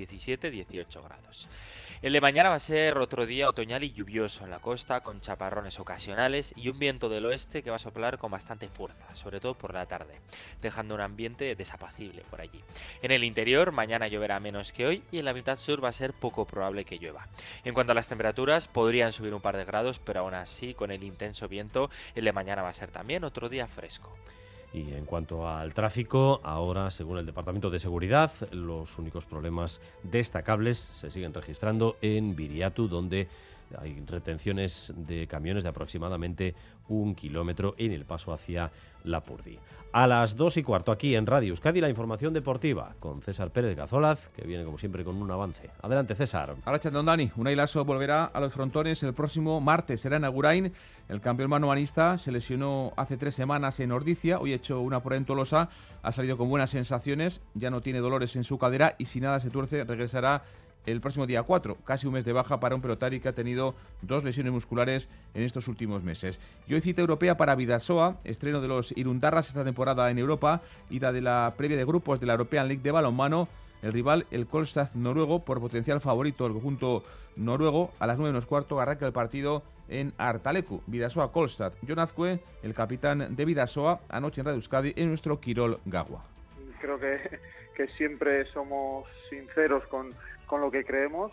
Speaker 27: 17-18 grados. El de mañana va a ser otro día otoñal y lluvioso en la costa, con chaparrones ocasionales y un viento del oeste que va a soplar con bastante fuerza, sobre todo por la tarde, dejando un ambiente desapacible por allí. En el interior, mañana lloverá menos que hoy y en la mitad sur va a ser poco probable que llueva. En cuanto a las temperaturas, podrían subir un par de grados, pero aún así, con el intenso viento, el de mañana va a ser también otro día fresco.
Speaker 1: Y en cuanto al tráfico, ahora, según el Departamento de Seguridad, los únicos problemas destacables se siguen registrando en Viriatu, donde hay retenciones de camiones de aproximadamente 1 kilómetro en el paso hacia Lapurdi. A las 2:15 aquí en Radio Euskadi, la información deportiva con César Pérez Gazolaz, que viene como siempre con un avance. Adelante, César.
Speaker 28: Arratsaldeon, Dani. Unai Laso volverá a los frontones el próximo martes. Será en Agurain. El campeón manomanista se lesionó hace 3 semanas en Ordizia. Hoy ha hecho una prueba en Tolosa. Ha salido con buenas sensaciones. Ya no tiene dolores en su cadera y si nada se tuerce regresará el próximo día 4, casi un mes de baja para un pelotari que ha tenido 2 lesiones musculares en estos últimos meses. Y hoy cita europea para Bidasoa, estreno de los Irundarras esta temporada en Europa, ida de la previa de grupos de la European League de balonmano. El rival, el Kolstad noruego, por potencial favorito el conjunto noruego, a las 9:15 arranca el partido en Artalecu, Bidasoa-Kolstad. Jon Azcue, el capitán de Bidasoa, anoche en Radio Euskadi en nuestro Quirol Gagua.
Speaker 29: Creo que siempre somos sinceros con lo que creemos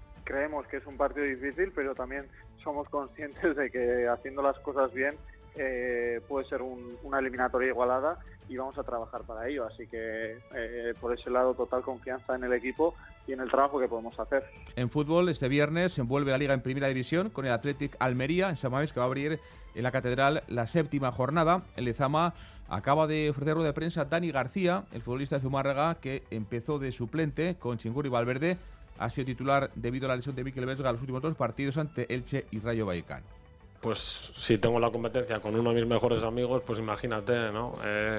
Speaker 29: que es un partido difícil, pero también somos conscientes de que haciendo las cosas bien puede ser una eliminatoria igualada y vamos a trabajar para ello, así que por ese lado total confianza en el equipo y en el trabajo que podemos hacer.
Speaker 28: En fútbol, este viernes se envuelve la Liga en Primera División con el Athletic Almería en San Mamés, que va a abrir en la Catedral la 7ª jornada. El Lezama acaba de ofrecer rueda de prensa a Dani García, el futbolista de Zumárraga, que empezó de suplente con Chingurri Valverde. Ha sido titular debido a la lesión de Mikel Vesga los últimos 2 partidos ante Elche y Rayo Vallecano.
Speaker 30: Pues si tengo la competencia con uno de mis mejores amigos, pues imagínate, ¿no?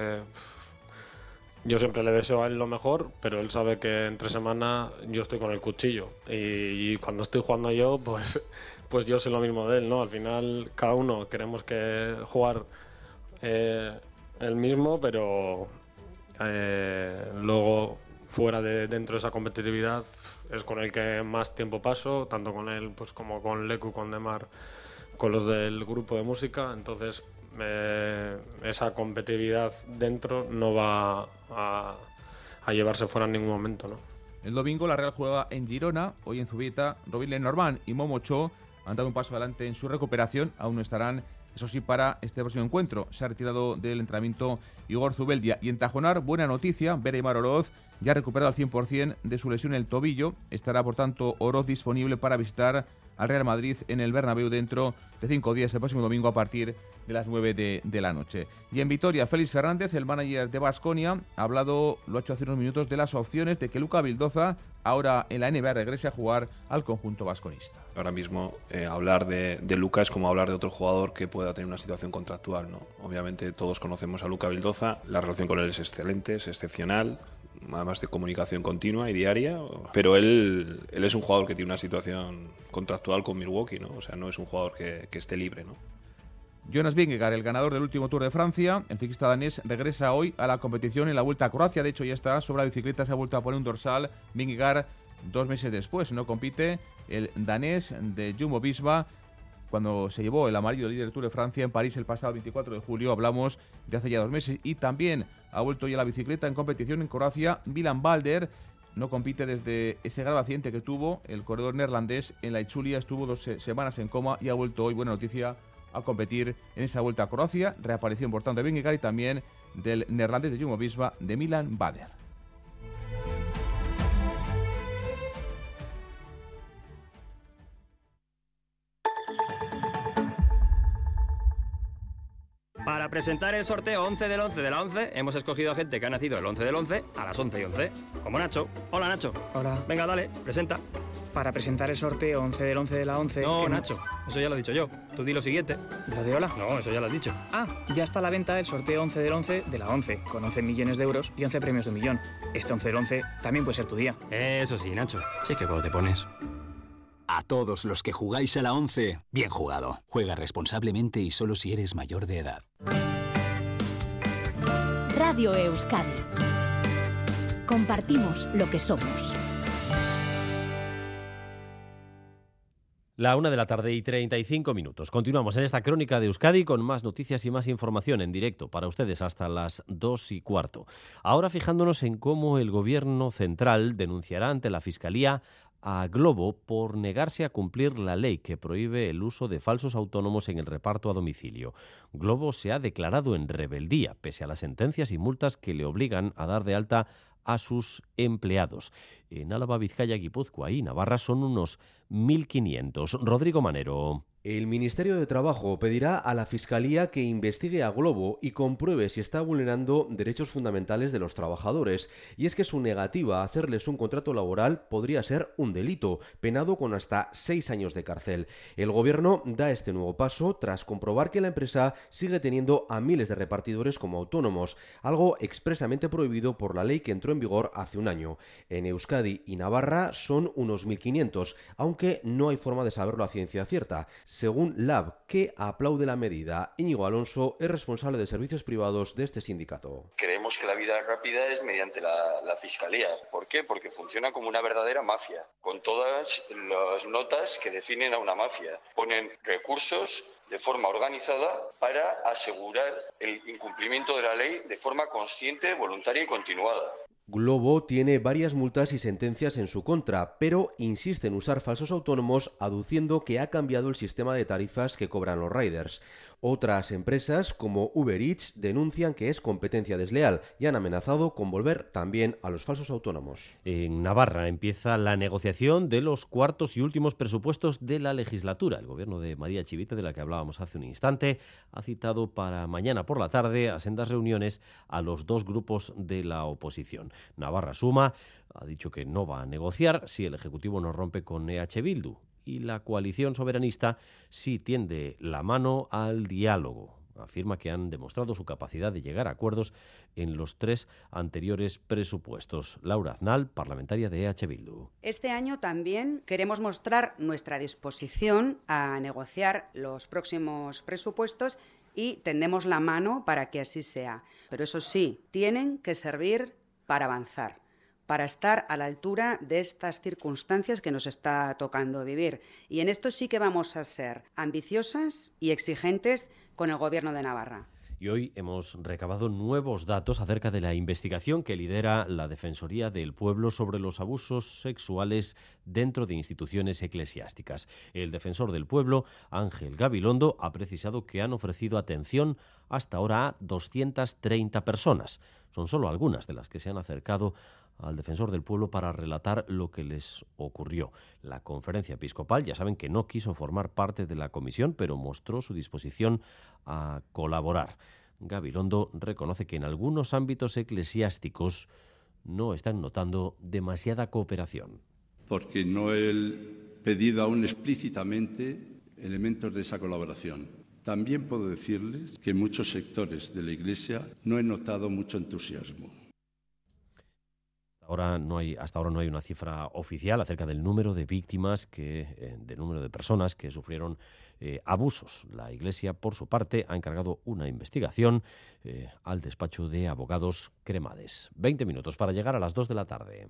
Speaker 30: Yo siempre le deseo a él lo mejor, pero él sabe que entre semana yo estoy con el cuchillo y cuando estoy jugando yo, pues yo sé lo mismo de él, ¿no? Al final cada uno queremos que jugar el mismo, pero luego dentro de esa competitividad es con el que más tiempo paso, tanto con él pues como con Leku, con Demar, con los del grupo de música. Entonces esa competitividad dentro no va a llevarse fuera en ningún momento, ¿no?
Speaker 28: El domingo la Real juega en Girona. Hoy en Zubieta, Robin Lenormand y Momo Cho han dado un paso adelante en su recuperación. Aún no estarán, eso sí, para este próximo encuentro. Se ha retirado del entrenamiento Igor Zubeldia. Y en Tajonar, buena noticia, Bereimar Oroz ya ha recuperado al 100% de su lesión en el tobillo. Estará, por tanto, Oroz disponible para visitar al Real Madrid en el Bernabéu dentro de 5 días, el próximo domingo a partir de las 9 de la noche. Y en Vitoria, Félix Fernández, el manager de Baskonia, lo ha hecho hace unos minutos, de las opciones de que Luca Vildoza ahora en la NBA regrese a jugar al conjunto vasconista.
Speaker 4: Ahora mismo hablar de Luca es como hablar de otro jugador que pueda tener una situación contractual, ¿no? Obviamente todos conocemos a Luca Vildoza, la relación con él es excelente, es excepcional, además de comunicación continua y diaria, pero él es un jugador que tiene una situación contractual con Milwaukee, ¿no? O sea, no es un jugador que esté libre, ¿no?
Speaker 28: Jonas Vingegaard, el ganador del último Tour de Francia, el ciclista danés, regresa hoy a la competición en la Vuelta a Croacia. De hecho, ya está sobre la bicicleta, se ha vuelto a poner un dorsal. Vingegaard, 2 meses después, no compite el danés de Jumbo-Visma. Cuando se llevó el amarillo líder del Tour de Francia en París el pasado 24 de julio, hablamos de hace ya 2 meses, y también ha vuelto ya la bicicleta en competición en Croacia. Milan Balder no compite desde ese grave accidente que tuvo el corredor neerlandés en la Itzulia, estuvo 2 semanas en coma y ha vuelto hoy, buena noticia, a competir en esa Vuelta a Croacia. Reaparición por tanto de Vingegaard y también del neerlandés de Jumbo-Visma, de Milan Balder.
Speaker 6: Para presentar el sorteo 11 del 11 de la 11, hemos escogido a gente que ha nacido el 11 del 11 a las 11:11. Como Nacho. Hola, Nacho.
Speaker 7: Hola.
Speaker 6: Venga, dale, presenta.
Speaker 7: Para presentar el sorteo 11 del 11 de la 11...
Speaker 6: No, Nacho, eso ya lo he dicho yo. Tú di lo siguiente.
Speaker 7: ¿Lo de hola?
Speaker 6: No, eso ya lo has dicho.
Speaker 7: Ah, ya está a la venta el sorteo 11 del 11 de la 11, con 11 millones de euros y 11 premios de 1 millón. Este 11 del 11 también puede ser tu día.
Speaker 6: Eso sí, Nacho. Sí, es que cuando te pones...
Speaker 17: A todos los que jugáis a la 11, bien jugado. Juega responsablemente y solo si eres mayor de edad.
Speaker 18: Radio Euskadi. Compartimos lo que somos.
Speaker 1: La 1:35 p.m. Continuamos en esta crónica de Euskadi con más noticias y más información en directo para ustedes hasta las 2:15. Ahora fijándonos en cómo el Gobierno central denunciará ante la Fiscalía a Globo por negarse a cumplir la ley que prohíbe el uso de falsos autónomos en el reparto a domicilio. Globo se ha declarado en rebeldía, pese a las sentencias y multas que le obligan a dar de alta a sus empleados. En Álava, Vizcaya, Guipúzcoa y Navarra son unos 1.500. Rodrigo Manero.
Speaker 19: El Ministerio de Trabajo pedirá a la Fiscalía que investigue a Globo y compruebe si está vulnerando derechos fundamentales de los trabajadores. Y es que su negativa a hacerles un contrato laboral podría ser un delito, penado con hasta 6 años de cárcel. El Gobierno da este nuevo paso tras comprobar que la empresa sigue teniendo a miles de repartidores como autónomos, algo expresamente prohibido por la ley que entró en vigor hace un año. En Euskadi y Navarra son unos 1.500, aunque no hay forma de saberlo a ciencia cierta. Según Lab, que aplaude la medida, Íñigo Alonso es responsable de servicios privados de este sindicato.
Speaker 20: Creemos que la vida rápida es mediante la Fiscalía. ¿Por qué? Porque funciona como una verdadera mafia, con todas las notas que definen a una mafia. Ponen recursos de forma organizada para asegurar el incumplimiento de la ley de forma consciente, voluntaria y continuada.
Speaker 19: Globo tiene varias multas y sentencias en su contra, pero insiste en usar falsos autónomos aduciendo que ha cambiado el sistema de tarifas que cobran los riders. Otras empresas, como Uber Eats, denuncian que es competencia desleal y han amenazado con volver también a los falsos autónomos.
Speaker 1: En Navarra empieza la negociación de los cuartos y últimos presupuestos de la legislatura. El gobierno de María Chivite, de la que hablábamos hace un instante, ha citado para mañana por la tarde a sendas reuniones a los 2 grupos de la oposición. Navarra Suma ha dicho que no va a negociar si el Ejecutivo no rompe con EH Bildu. Y la coalición soberanista sí tiende la mano al diálogo. Afirma que han demostrado su capacidad de llegar a acuerdos en los 3 anteriores presupuestos. Laura Aznal, parlamentaria de EH Bildu.
Speaker 21: Este año también queremos mostrar nuestra disposición a negociar los próximos presupuestos y tendemos la mano para que así sea. Pero eso sí, tienen que servir para avanzar para estar a la altura de estas circunstancias que nos está tocando vivir. Y en esto sí que vamos a ser ambiciosas y exigentes con el Gobierno de Navarra.
Speaker 1: Y hoy hemos recabado nuevos datos acerca de la investigación que lidera la Defensoría del Pueblo sobre los abusos sexuales dentro de instituciones eclesiásticas. El defensor del pueblo, Ángel Gabilondo, ha precisado que han ofrecido atención hasta ahora a 230 personas. Son solo algunas de las que se han acercado al defensor del pueblo para relatar lo que les ocurrió. La conferencia episcopal, ya saben que no quiso formar parte de la comisión, pero mostró su disposición a colaborar. Gabilondo reconoce que en algunos ámbitos eclesiásticos no están notando demasiada cooperación.
Speaker 2: Porque no he pedido aún explícitamente elementos de esa colaboración. También puedo decirles que en muchos sectores de la Iglesia no he notado mucho entusiasmo.
Speaker 1: Hasta ahora no hay una cifra oficial acerca del número de víctimas, del número de personas que sufrieron abusos. La Iglesia, por su parte, ha encargado una investigación al despacho de abogados Cremades. 20 minutos para llegar a las 2 de la tarde.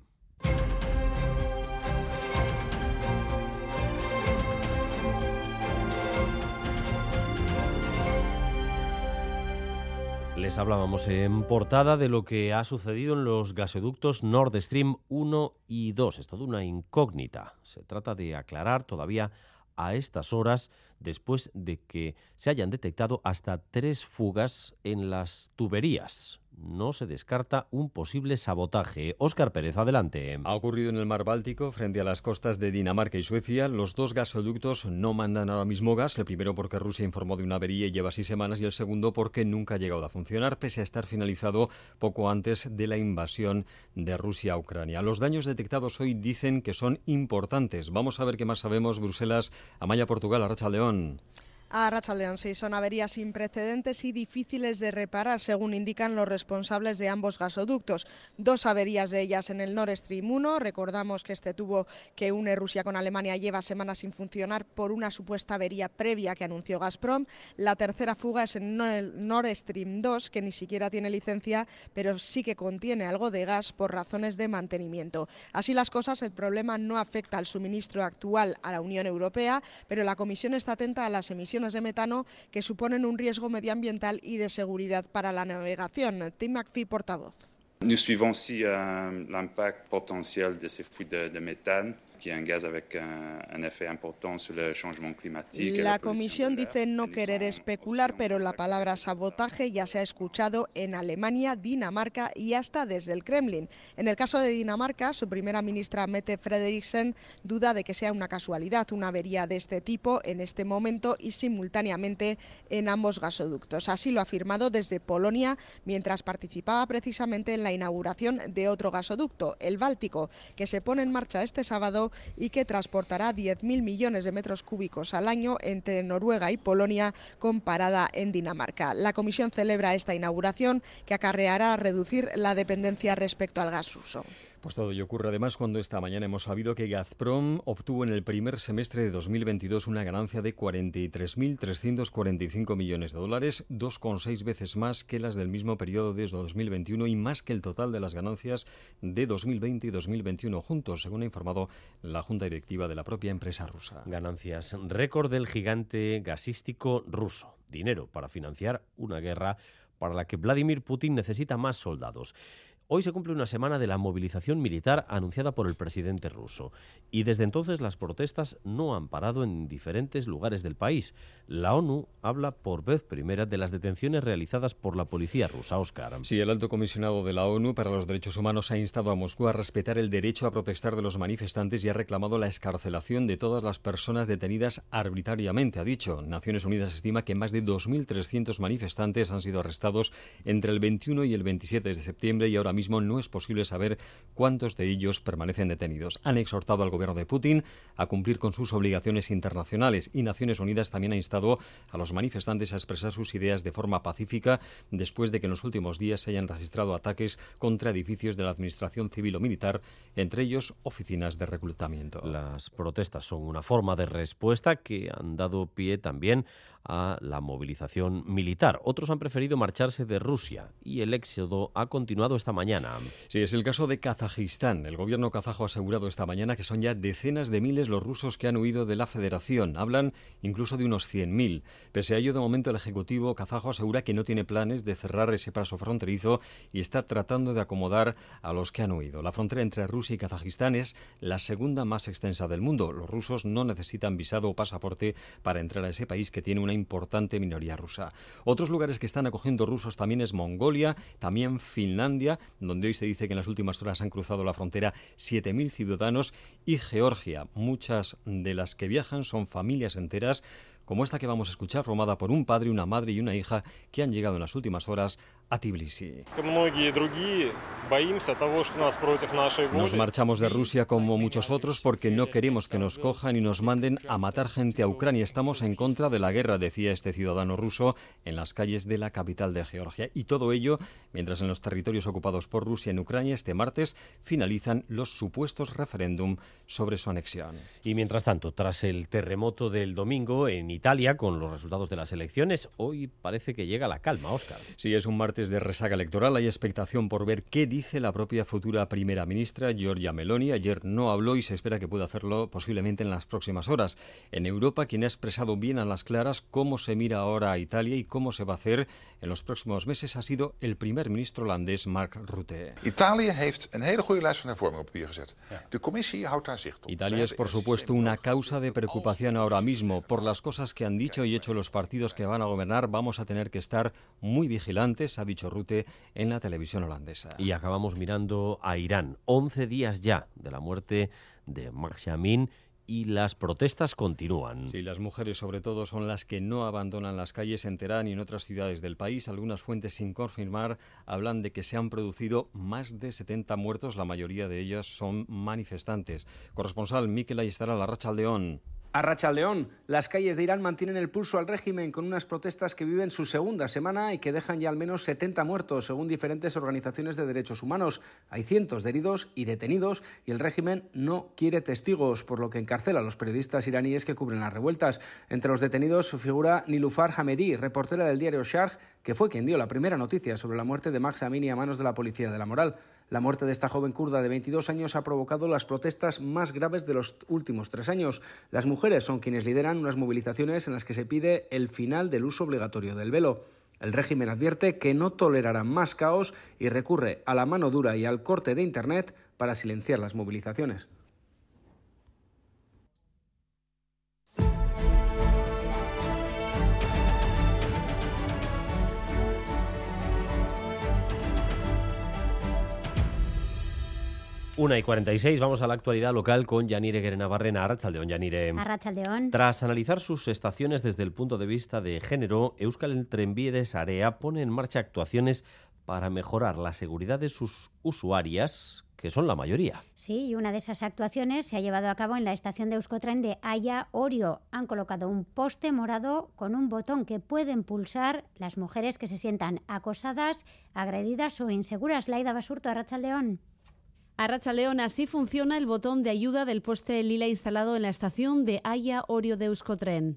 Speaker 1: Les hablábamos en portada de lo que ha sucedido en los gasoductos Nord Stream 1 y 2. Es toda una incógnita. Se trata de aclarar todavía a estas horas, después de que se hayan detectado hasta 3 fugas en las tuberías. No se descarta un posible sabotaje. Óscar Pérez, adelante.
Speaker 8: Ha ocurrido en el mar Báltico, frente a las costas de Dinamarca y Suecia. Los 2 gasoductos no mandan ahora mismo gas. El primero porque Rusia informó de una avería y lleva 6 semanas, y el segundo porque nunca ha llegado a funcionar, pese a estar finalizado poco antes de la invasión de Rusia a Ucrania. Los daños detectados hoy dicen que son importantes. Vamos a ver qué más sabemos. Bruselas, Amaya, Portugal, Arratsaldeon.
Speaker 9: A Arratsaldeon, sí, son averías sin precedentes y difíciles de reparar, según indican los responsables de ambos gasoductos. 2 averías de ellas en el Nord Stream 1. Recordamos que este tubo que une Rusia con Alemania lleva semanas sin funcionar por una supuesta avería previa que anunció Gazprom. La tercera fuga es en el Nord Stream 2, que ni siquiera tiene licencia, pero sí que contiene algo de gas por razones de mantenimiento. Así las cosas, el problema no afecta al suministro actual a la Unión Europea, pero la Comisión está atenta a las emisiones de metano que suponen un riesgo medioambiental y de seguridad para la navegación. Tim McPhee, portavoz.
Speaker 10: Nous suivons aussi l'impact potentiel de ces fuites de méthane, qui est un gaz avec un effet important sur le changement climatique.
Speaker 9: La Comisión dice no querer especular, pero la palabra sabotaje ya se ha escuchado en Alemania, Dinamarca y hasta desde el Kremlin. En el caso de Dinamarca, su primera ministra Mette Frederiksen duda de que sea una casualidad una avería de este tipo en este momento y simultáneamente en ambos gasoductos. Así lo ha afirmado desde Polonia mientras participaba precisamente en la inauguración de otro gasoducto, el Báltico, que se pone en marcha este sábado y que transportará 10.000 millones de metros cúbicos al año entre Noruega y Polonia, con parada en Dinamarca. La Comisión celebra esta inauguración, que acarreará reducir la dependencia respecto al gas ruso.
Speaker 8: Pues todo ello ocurre además cuando esta mañana hemos sabido que Gazprom obtuvo en el primer semestre de 2022 una ganancia de 43.345 millones de dólares, 2,6 veces más que las del mismo periodo de 2021 y más que el total de las ganancias de 2020 y 2021 juntos, según ha informado la junta directiva de la propia empresa rusa.
Speaker 1: Ganancias récord del gigante gasístico ruso. Dinero para financiar una guerra para la que Vladimir Putin necesita más soldados. Hoy se cumple una semana de la movilización militar anunciada por el presidente ruso y desde entonces las protestas no han parado en diferentes lugares del país. La ONU habla por vez primera de las detenciones realizadas por la policía rusa. Óscar.
Speaker 8: Sí, el alto comisionado de la ONU para los Derechos Humanos ha instado a Moscú a respetar el derecho a protestar de los manifestantes y ha reclamado la excarcelación de todas las personas detenidas arbitrariamente. Ha dicho, Naciones Unidas estima que más de 2.300 manifestantes han sido arrestados entre el 21 y el 27 de septiembre y ahora mismo no es posible saber cuántos de ellos permanecen detenidos. Han exhortado al gobierno de Putin a cumplir con sus obligaciones internacionales y Naciones Unidas también ha instado a los manifestantes a expresar sus ideas de forma pacífica después de que en los últimos días se hayan registrado ataques contra edificios de la administración civil o militar, entre ellos oficinas de reclutamiento.
Speaker 1: Las protestas son una forma de respuesta que han dado pie también a la movilización militar. Otros han preferido marcharse de Rusia y el éxodo ha continuado esta mañana.
Speaker 8: Sí, es el caso de Kazajistán. El gobierno kazajo ha asegurado esta mañana que son ya decenas de miles los rusos que han huido de la federación. Hablan incluso de unos 100.000. Pese a ello, de momento el ejecutivo kazajo asegura que no tiene planes de cerrar ese paso fronterizo y está tratando de acomodar a los que han huido. La frontera entre Rusia y Kazajistán es la segunda más extensa del mundo. Los rusos no necesitan visado o pasaporte para entrar a ese país que tiene una importante minoría rusa. Otros lugares que están acogiendo rusos también es Mongolia, también Finlandia, donde hoy se dice que en las últimas horas han cruzado la frontera 7.000 ciudadanos, y Georgia. Muchas de las que viajan son familias enteras, como esta que vamos a escuchar, formada por un padre, una madre y una hija, que han llegado en las últimas horas a Tbilisi. Nos marchamos de Rusia como muchos otros porque no queremos que nos cojan y nos manden a matar gente a Ucrania. Estamos en contra de la guerra, decía este ciudadano ruso en las calles de la capital de Georgia. Y todo ello mientras en los territorios ocupados por Rusia en Ucrania este martes finalizan los supuestos referéndum sobre su anexión.
Speaker 1: Y mientras tanto, tras el terremoto del domingo en Italia, con los resultados de las elecciones, hoy parece que llega la calma, Óscar.
Speaker 8: Sí, es un martes de resaca electoral. Hay expectación por ver qué dice la propia futura primera ministra, Giorgia Meloni. Ayer no habló y se espera que pueda hacerlo posiblemente en las próximas horas. En Europa, quien ha expresado bien a las claras cómo se mira ahora a Italia y cómo se va a hacer en los próximos meses ha sido el primer ministro holandés Mark Rutte.
Speaker 5: Italia heeft een hele goede lijst van hervormingen op papier gezet. De commissie houdt daar zicht op.
Speaker 8: Italia es, por supuesto, una causa de preocupación ahora mismo. Por las cosas que han dicho y hecho los partidos que van a gobernar, vamos a tener que estar muy vigilantes, ha dicho Rutte en la televisión holandesa.
Speaker 1: Y acabamos mirando a Irán. 11 días ya de la muerte de Mahsa Amini y las protestas continúan.
Speaker 8: Sí, las mujeres sobre todo son las que no abandonan las calles en Teherán y en otras ciudades del país. Algunas fuentes sin confirmar hablan de que se han producido más de 70 muertos, la mayoría de ellas son manifestantes. Corresponsal Mikel Ayestará, Arratsaldeon.
Speaker 11: Arratsaldeon, las calles de Irán mantienen el pulso al régimen con unas protestas que viven su segunda semana y que dejan ya al menos 70 muertos, según diferentes organizaciones de derechos humanos. Hay cientos de heridos y detenidos y el régimen no quiere testigos, por lo que encarcela a los periodistas iraníes que cubren las revueltas. Entre los detenidos figura Nilufar Hamedi, reportera del diario Sharq, que fue quien dio la primera noticia sobre la muerte de Mahsa Amini a manos de la policía de la moral. La muerte de esta joven kurda de 22 años ha provocado las protestas más graves de los últimos 3 años. Las mujeres son quienes lideran unas movilizaciones en las que se pide el final del uso obligatorio del velo. El régimen advierte que no tolerará más caos y recurre a la mano dura y al corte de Internet para silenciar las movilizaciones.
Speaker 1: Una y 46, vamos a la actualidad local con Yanire Guerenabarrena. Arratsaldeon, Yanire.
Speaker 12: Arratsaldeon.
Speaker 1: Tras analizar sus estaciones desde el punto de vista de género, Euskal Trenbide Sarea pone en marcha actuaciones para mejorar la seguridad de sus usuarias, que son la mayoría.
Speaker 12: Sí, y una de esas actuaciones se ha llevado a cabo en la estación de Euskotren de Aya Orio. Han colocado un poste morado con un botón que pueden pulsar las mujeres que se sientan acosadas, agredidas o inseguras. Laida Basurto, Arratsaldeon.
Speaker 13: Arratsaldeon, así funciona el botón de ayuda del poste lila instalado en la estación de Aya Orio de Euskotren.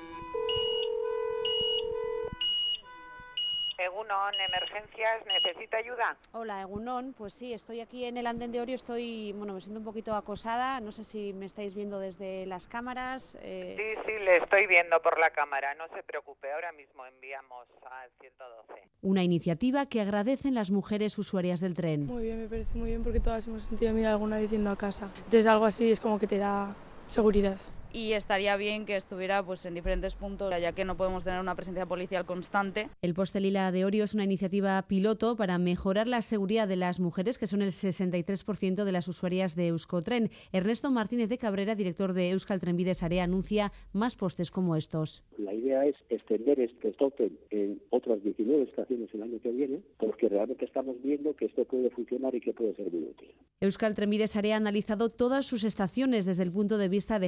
Speaker 14: Egunon, emergencias, ¿necesita ayuda?
Speaker 13: Hola, Egunon, pues sí, estoy aquí en el andén de Orio, me siento un poquito acosada, no sé si me estáis viendo desde las cámaras.
Speaker 14: Sí, le estoy viendo por la cámara, no se preocupe, ahora mismo enviamos al 112.
Speaker 13: Una iniciativa que agradecen las mujeres usuarias del tren.
Speaker 3: Muy bien, me parece muy bien porque todas hemos sentido miedo alguna vez yendo a casa. Entonces algo así es como que te da seguridad.
Speaker 22: Y estaría bien que estuviera en diferentes puntos, ya que no podemos tener una presencia policial constante.
Speaker 13: El poste lila de Orio es una iniciativa piloto para mejorar la seguridad de las mujeres, que son el 63% de las usuarias de Euskotren. Ernesto Martínez de Cabrera, director de Euskal Trenbide Sarea, anuncia más postes como estos.
Speaker 23: La idea es extender este tope en otras 19 estaciones el año que viene, porque realmente estamos viendo que esto puede funcionar y que puede ser muy útil.
Speaker 13: Euskal Trenbide Sarea ha analizado todas sus estaciones desde el punto de vista de género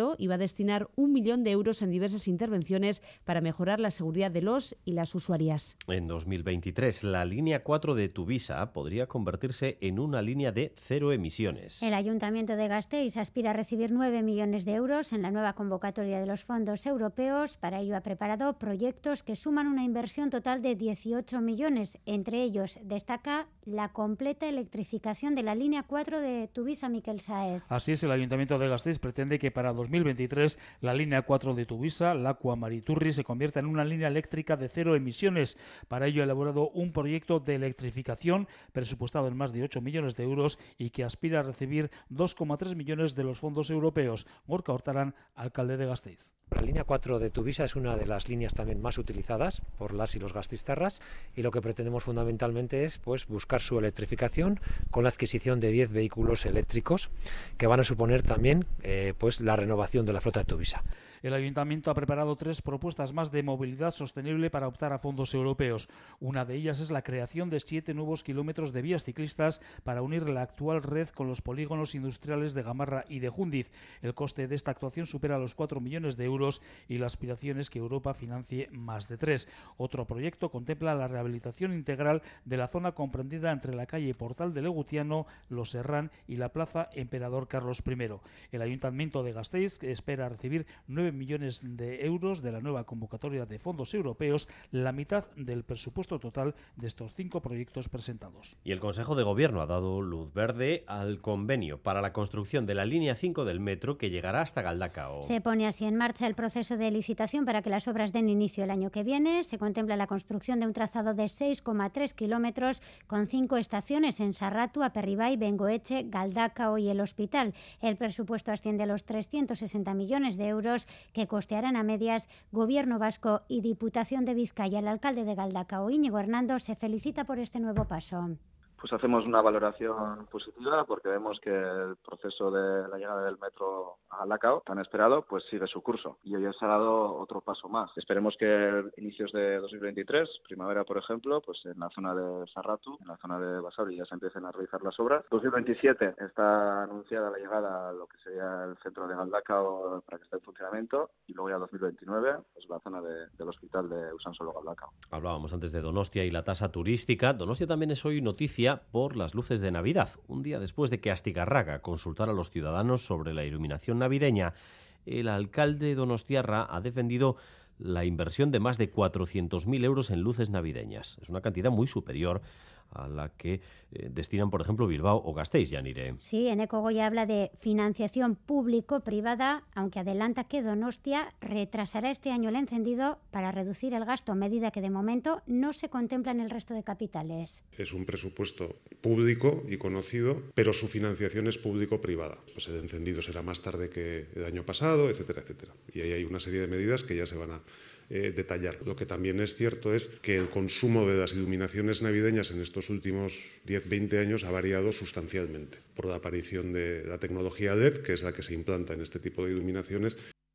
Speaker 13: ayuntamiento iba a destinar 1 millón de euros en diversas intervenciones para mejorar la seguridad de los y las usuarias.
Speaker 1: En 2023, la línea 4 de Tuvisa podría convertirse en una línea de cero emisiones.
Speaker 12: El Ayuntamiento de Gasteiz aspira a recibir 9 millones de euros en la nueva convocatoria de los fondos europeos. Para ello ha preparado proyectos que suman una inversión total de 18 millones. Entre ellos destaca la completa electrificación de la línea 4 de Tuvisa, Miquel Sáez.
Speaker 4: Así es, el Ayuntamiento de Gasteiz pretende que para 2023 la línea 4 de Tuvisa, Lacua Mariturri, se convierta en una línea eléctrica de cero emisiones. Para ello ha elaborado un proyecto de electrificación presupuestado en más de 8 millones de euros y que aspira a recibir 2,3 millones de los fondos europeos. Gorka Hortarán, alcalde de Gasteiz.
Speaker 15: La línea 4 de Tuvisa es una de las líneas también más utilizadas por las y los gasteiztarras, y lo que pretendemos fundamentalmente es buscar su electrificación con la adquisición de 10 vehículos eléctricos que van a suponer también la renovación de la flota de Tuvisa.
Speaker 4: El Ayuntamiento ha preparado 3 propuestas más de movilidad sostenible para optar a fondos europeos. Una de ellas es la creación de 7 nuevos kilómetros de vías ciclistas para unir la actual red con los polígonos industriales de Gamarra y de Júndiz. El coste de esta actuación supera los 4 millones de euros y la aspiración es que Europa financie más de 3. Otro proyecto contempla la rehabilitación integral de la zona comprendida entre la calle Portal de Legutiano, Los Herrán y la Plaza Emperador Carlos I. El Ayuntamiento de Gasteiz espera recibir 9 millones de euros de la nueva convocatoria de fondos europeos, la mitad del presupuesto total de estos 5 proyectos presentados.
Speaker 1: Y el Consejo de Gobierno ha dado luz verde al convenio para la construcción de la línea 5 del metro que llegará hasta Galdakao.
Speaker 12: Se pone así en marcha el proceso de licitación para que las obras den inicio el año que viene. Se contempla la construcción de un trazado de 6,3 kilómetros con 5 estaciones en Sarratu, Aperribai, Bengoetxe, Galdakao y el Hospital. El presupuesto asciende a los 360 millones de euros que costearán a medias Gobierno vasco y Diputación de Vizcaya. El alcalde de Galdakao, Íñigo Hernando, se felicita por este nuevo paso.
Speaker 16: Pues hacemos una valoración positiva porque vemos que el proceso de la llegada del metro a Galdakao, tan esperado, pues sigue su curso. Y hoy se ha dado otro paso más. Esperemos que inicios de 2023, primavera por ejemplo, pues en la zona de Sarratu, en la zona de Basauri ya se empiecen a realizar las obras. 2027 está anunciada la llegada a lo que sería el centro de Galdakao para que esté en funcionamiento y luego ya 2029 pues la zona del hospital de Usansolo Galdakao.
Speaker 1: Hablábamos antes de Donostia y la tasa turística. Donostia también es hoy noticia por las luces de Navidad. Un día después de que Astigarraga consultara a los ciudadanos sobre la iluminación navideña, el alcalde donostiarra ha defendido la inversión de más de 400.000 euros en luces navideñas. Es una cantidad muy superior a la que destinan, por ejemplo, Bilbao o Gasteiz, Yanire.
Speaker 12: Sí, Eneko Goya habla de financiación público-privada, aunque adelanta que Donostia retrasará este año el encendido para reducir el gasto, medida que de momento no se contempla en el resto de capitales.
Speaker 24: Es un presupuesto público y conocido, pero su financiación es público-privada. Pues el encendido será más tarde que el año pasado, etcétera, etcétera. Y ahí hay una serie de medidas que ya se van a detallar. Lo que también es cierto es que el consumo de las iluminaciones navideñas en estos últimos 10-20 años ha variado sustancialmente por la aparición de la tecnología LED, que es la que se implanta en este tipo de iluminaciones.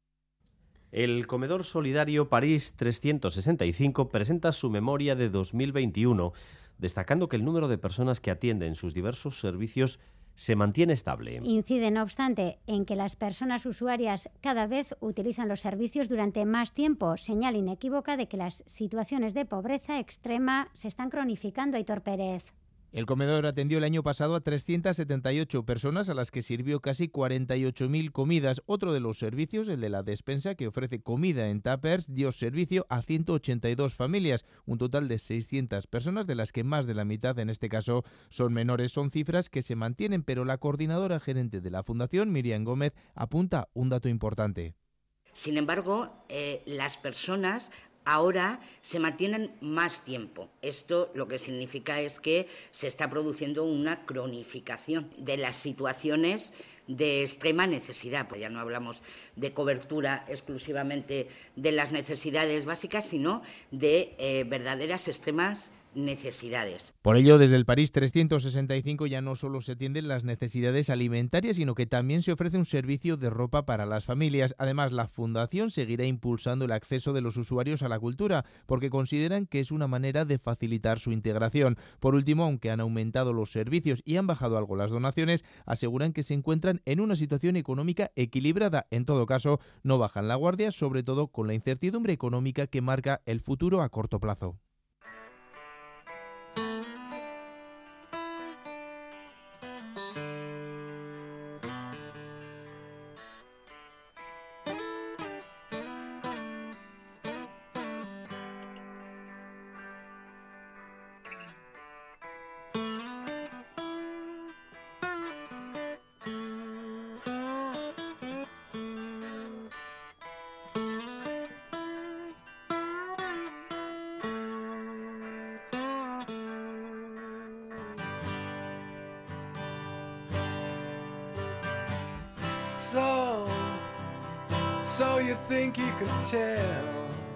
Speaker 1: El Comedor Solidario París 365 presenta su memoria de 2021, destacando que el número de personas que atienden sus diversos servicios se mantiene estable.
Speaker 12: Incide, no obstante, en que las personas usuarias cada vez utilizan los servicios durante más tiempo, señal inequívoca de que las situaciones de pobreza extrema se están cronificando. Aitor Pérez.
Speaker 25: El comedor atendió el año pasado a 378 personas a las que sirvió casi 48.000 comidas. Otro de los servicios, el de la despensa, que ofrece comida en tuppers, dio servicio a 182 familias, un total de 600 personas, de las que más de la mitad en este caso son menores. Son cifras que se mantienen, pero la coordinadora gerente de la Fundación, Miriam Gómez, apunta un dato importante.
Speaker 26: Sin embargo, las personas ahora se mantienen más tiempo. Esto lo que significa es que se está produciendo una cronificación de las situaciones de extrema necesidad. Pues ya no hablamos de cobertura exclusivamente de las necesidades básicas, sino de verdaderas extremas necesidades.
Speaker 25: Por ello, desde el París 365 ya no solo se atienden las necesidades alimentarias, sino que también se ofrece un servicio de ropa para las familias. Además, la Fundación seguirá impulsando el acceso de los usuarios a la cultura, porque consideran que es una manera de facilitar su integración. Por último, aunque han aumentado los servicios y han bajado algo las donaciones, aseguran que se encuentran en una situación económica equilibrada. En todo caso, no bajan la guardia, sobre todo con la incertidumbre económica que marca el futuro a corto plazo.
Speaker 6: So you think you can tell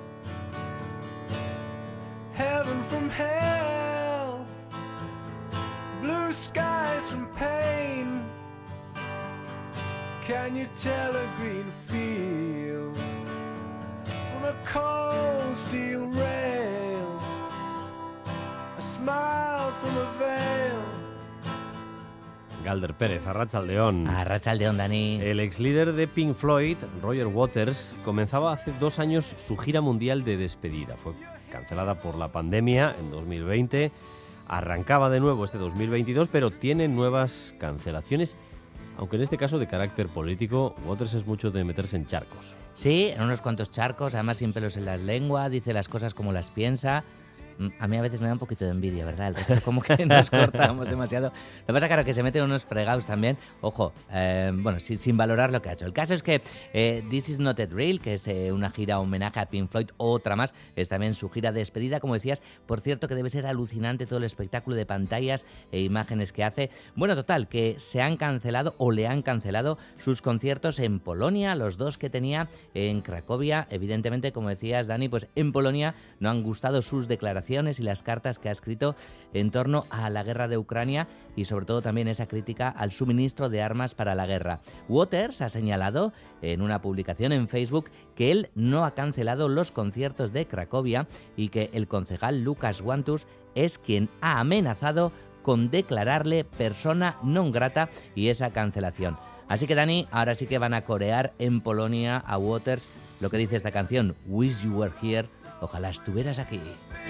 Speaker 6: heaven from hell, blue skies from pain. Can you tell a green field from a cold steel rail, a smile from a veil?
Speaker 1: Galder Pérez, arratsaldeón.
Speaker 7: Arratsaldeón, Dani.
Speaker 1: El ex líder de Pink Floyd, Roger Waters, comenzaba hace 2 años su gira mundial de despedida. Fue cancelada por la pandemia en 2020, arrancaba de nuevo este 2022, pero tiene nuevas cancelaciones, aunque en este caso de carácter político. Waters es mucho de meterse en charcos.
Speaker 7: Sí, en unos cuantos charcos, además sin pelos en la lengua, dice las cosas como las piensa. A mí a veces me da un poquito de envidia, ¿verdad? El resto como que nos cortamos demasiado. Lo que pasa, claro, que se meten unos fregados también. Ojo, bueno, sin valorar lo que ha hecho. El caso es que This Is Not It Real, que es una gira homenaje a Pink Floyd, otra más, es también su gira de despedida, como decías. Por cierto, que debe ser alucinante todo el espectáculo de pantallas e imágenes que hace. Bueno, total, que se han cancelado o le han cancelado sus conciertos en Polonia, los 2 que tenía en Cracovia. Evidentemente, como decías, Dani, pues en Polonia no han gustado sus declaraciones y las cartas que ha escrito en torno a la guerra de Ucrania y sobre todo también esa crítica al suministro de armas para la guerra. Waters ha señalado en una publicación en Facebook que él no ha cancelado los conciertos de Cracovia y que el concejal Lukasz Wantus es quien ha amenazado con declararle persona non grata y esa cancelación. Así que, Dani, ahora sí que van a corear en Polonia a Waters lo que dice esta canción, Wish You Were Here, ojalá estuvieras aquí.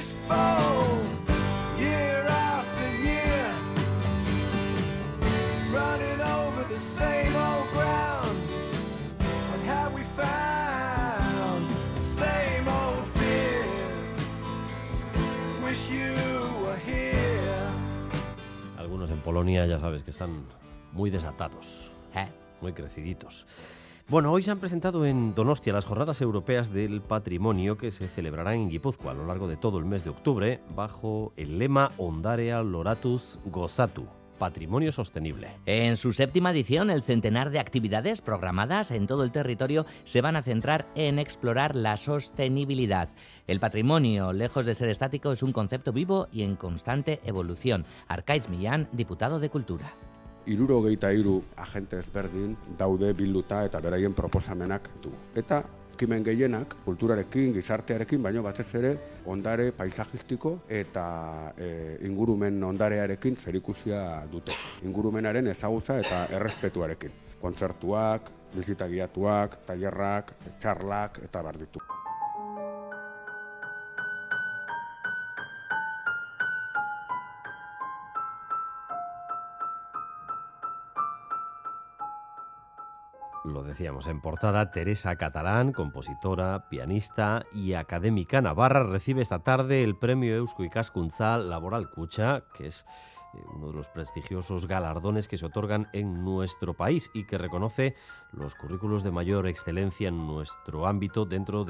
Speaker 1: Algunos en Polonia ya sabes que están muy desatados, muy creciditos. Bueno, hoy se han presentado en Donostia las Jornadas Europeas del Patrimonio que se celebrarán en Guipúzcoa a lo largo de todo el mes de octubre bajo el lema Ondarea Loratuz Gozatu, Patrimonio Sostenible.
Speaker 7: En su 7ª edición, el centenar de actividades programadas en todo el territorio se van a centrar en explorar la sostenibilidad. El patrimonio, lejos de ser estático, es un concepto vivo y en constante evolución. Arkaitz Millán, diputado de Cultura.
Speaker 17: 63 agente ezberdin daude bilduta eta beraien proposamenak du. Eta ekimen gehienak kulturarekin, gizartearekin, baino batez ere ondare paisajistiko eta ingurumen ondarearekin zerikusia dute. Ingurumenaren ezagutza eta errespetuarekin. Kontzertuak, bisita guiatuak, tailerrak, txarlak eta bar ditu.
Speaker 1: Lo decíamos en portada, Teresa Catalán, compositora, pianista y académica navarra, recibe esta tarde el premio Eusko Ikaskuntza Laboral Kutxa, que es uno de los prestigiosos galardones que se otorgan en nuestro país y que reconoce los currículos de mayor excelencia en nuestro ámbito dentro de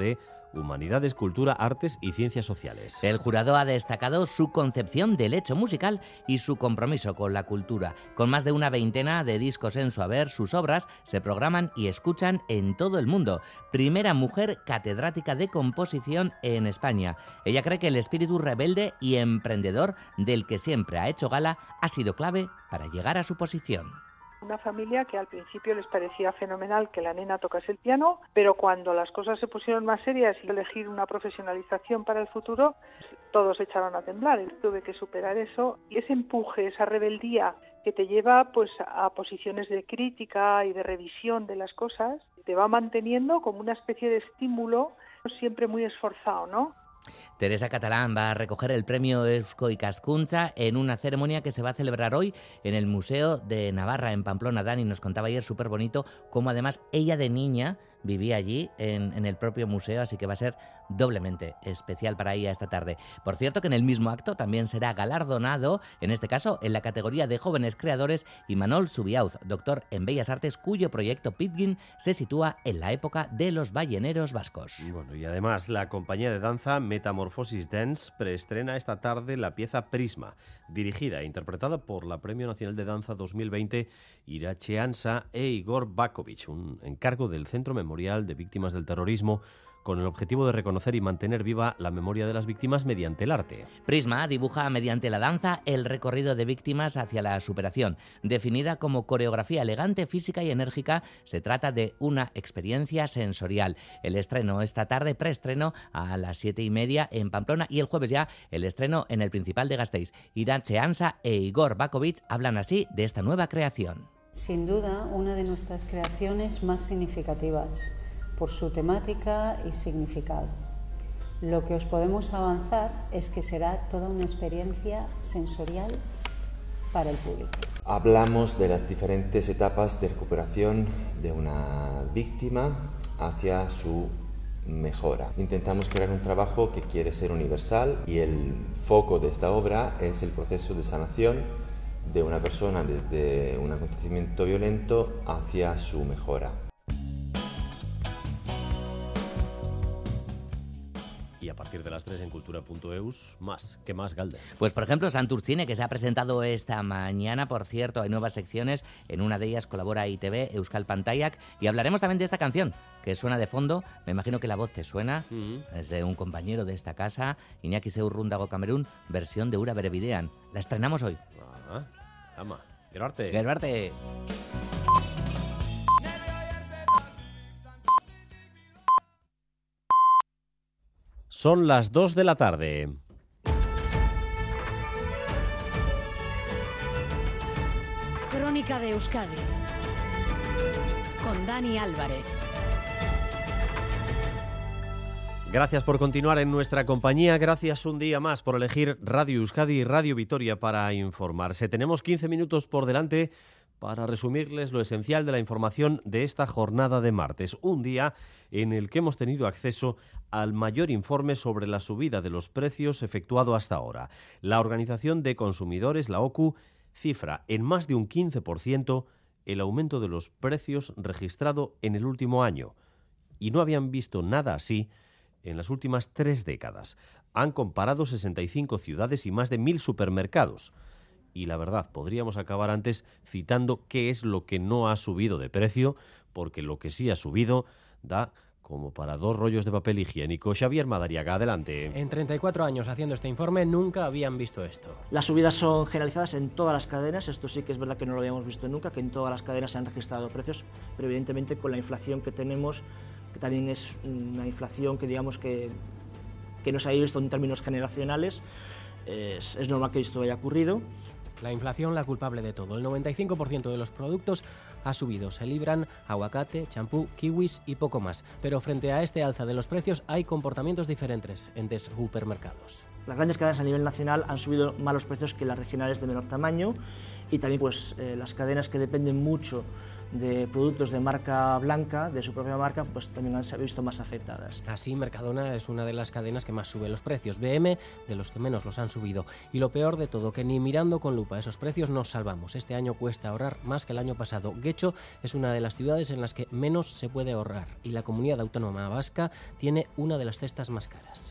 Speaker 1: Humanidades, Cultura, Artes y Ciencias Sociales.
Speaker 7: El jurado ha destacado su concepción del hecho musical y su compromiso con la cultura. Con más de una veintena de discos en su haber, sus obras se programan y escuchan en todo el mundo. Primera mujer catedrática de composición en España. Ella cree que el espíritu rebelde y emprendedor del que siempre ha hecho gala ha sido clave para llegar a su posición.
Speaker 2: Una familia que al principio les parecía fenomenal que la nena tocase el piano, pero cuando las cosas se pusieron más serias y elegir una profesionalización para el futuro, todos echaron a temblar. Tuve que superar eso y ese empuje, esa rebeldía que te lleva pues a posiciones de crítica y de revisión de las cosas, te va manteniendo como una especie de estímulo siempre muy esforzado, ¿no?
Speaker 7: Teresa Catalán va a recoger el premio Eusko Ikaskuntza en una ceremonia que se va a celebrar hoy en el Museo de Navarra, en Pamplona. Dani nos contaba ayer súper bonito cómo además ella de niña vivía allí en el propio museo, así que va a ser doblemente especial para ella esta tarde. Por cierto que en el mismo acto también será galardonado, en este caso en la categoría de jóvenes creadores, Imanol Zubiauz, doctor en Bellas Artes, cuyo proyecto Pitgin se sitúa en la época de los balleneros vascos.
Speaker 1: Bueno, y además la compañía de danza Metamorphosis Dance preestrena esta tarde la pieza Prisma, dirigida e interpretada por la Premio Nacional de Danza 2020 Irache Ansa e Igor Bakovic, un encargo del Centro Memorial de Víctimas del Terrorismo, con el objetivo de reconocer y mantener viva la memoria de las víctimas mediante el arte.
Speaker 7: Prisma dibuja mediante la danza el recorrido de víctimas hacia la superación. Definida como coreografía elegante, física y enérgica, se trata de una experiencia sensorial. El estreno esta tarde, preestreno a las 7:30 en Pamplona, y el jueves ya el estreno en el Principal de Gasteiz. Irache Ansa e Igor Bakovic hablan así de esta nueva creación.
Speaker 10: Sin duda, una de nuestras creaciones más significativas, por su temática y significado. Lo que os podemos avanzar es que será toda una experiencia sensorial para el público.
Speaker 18: Hablamos de las diferentes etapas de recuperación de una víctima hacia su mejora. Intentamos crear un trabajo que quiere ser universal y el foco de esta obra es el proceso de sanación de una persona desde un acontecimiento violento hacia su mejora.
Speaker 1: Y a partir de las 3 en cultura.eus, ¿qué más, Galder?
Speaker 7: Pues por ejemplo, Santurtzine, que se ha presentado esta mañana. Por cierto, hay nuevas secciones, en una de ellas colabora ITV, Euskal Pantaiak, y hablaremos también de esta canción, que suena de fondo. Me imagino que la voz te suena, es de un compañero de esta casa, Iñaki Seurrundago Camerún, versión de Ura Berebidean. La estrenamos hoy.
Speaker 1: Ama, Gerbarte.
Speaker 7: Gerbarte.
Speaker 1: Son las 2 de la tarde.
Speaker 19: Crónica de Euskadi con Dani Álvarez.
Speaker 1: Gracias por continuar en nuestra compañía, gracias un día más por elegir Radio Euskadi y Radio Vitoria para informarse. Tenemos 15 minutos por delante para resumirles lo esencial de la información de esta jornada de martes, un día en el que hemos tenido acceso al mayor informe sobre la subida de los precios efectuado hasta ahora. La Organización de Consumidores, la OCU, cifra en más de un 15% el aumento de los precios registrado en el último año. Y no habían visto nada así en las últimas 3 décadas. Han comparado 65 ciudades y más de 1.000 supermercados. Y la verdad, podríamos acabar antes citando qué es lo que no ha subido de precio, porque lo que sí ha subido da como para 2 rollos de papel higiénico. Xavier Madariaga, adelante.
Speaker 20: En 34 años haciendo este informe nunca habían visto esto.
Speaker 21: Las subidas son generalizadas en todas las cadenas, esto sí que es verdad que no lo habíamos visto nunca, que en todas las cadenas se han registrado precios, pero evidentemente con la inflación que tenemos, que también es una inflación que digamos que no se haya visto en términos generacionales, es normal que esto haya ocurrido.
Speaker 20: La inflación, la culpable de todo. El 95% de los productos ha subido. Se libran aguacate, champú, kiwis y poco más. Pero frente a este alza de los precios hay comportamientos diferentes en supermercados.
Speaker 21: Las grandes cadenas a nivel nacional han subido más los precios que las regionales de menor tamaño y también pues las cadenas que dependen mucho de productos de marca blanca, de su propia marca, pues también se han visto más afectadas.
Speaker 20: Así, Mercadona es una de las cadenas que más sube los precios, BM de los que menos los han subido. Y lo peor de todo, que ni mirando con lupa esos precios nos salvamos. Este año cuesta ahorrar más que el año pasado. Guecho es una de las ciudades en las que menos se puede ahorrar y la comunidad autónoma vasca tiene una de las cestas más caras.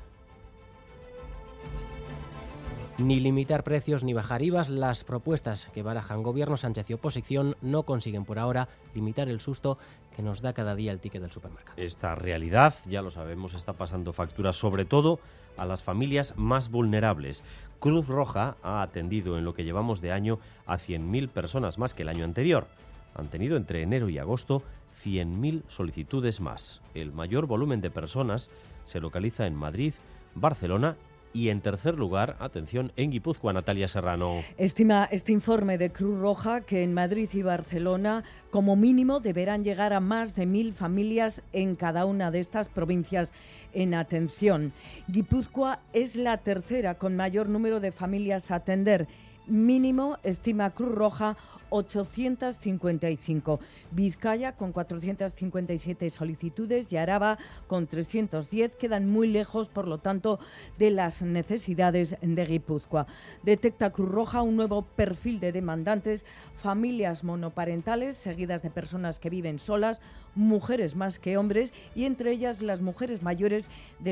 Speaker 20: Ni limitar precios ni bajar IVAs, las propuestas que barajan gobierno, Sánchez y oposición no consiguen por ahora limitar el susto que nos da cada día el ticket del supermercado.
Speaker 1: Esta realidad, ya lo sabemos, está pasando factura sobre todo a las familias más vulnerables. Cruz Roja ha atendido en lo que llevamos de año a 100.000 personas más que el año anterior. Han tenido entre enero y agosto 100.000 solicitudes más. El mayor volumen de personas se localiza en Madrid, Barcelona y en tercer lugar, atención, en Guipúzcoa. Natalia Serrano.
Speaker 3: Estima este informe de Cruz Roja que en Madrid y Barcelona como mínimo deberán llegar a más de 1.000 familias en cada una de estas provincias en atención. Guipúzcoa es la tercera con mayor número de familias a atender. Mínimo, estima Cruz Roja, 855. Vizcaya con 457 solicitudes y Araba con 310 quedan muy lejos, por lo tanto, de las necesidades de Guipúzcoa. Detecta Cruz Roja un nuevo perfil de demandantes, familias monoparentales seguidas de personas que viven solas, mujeres más que hombres y entre ellas las mujeres mayores de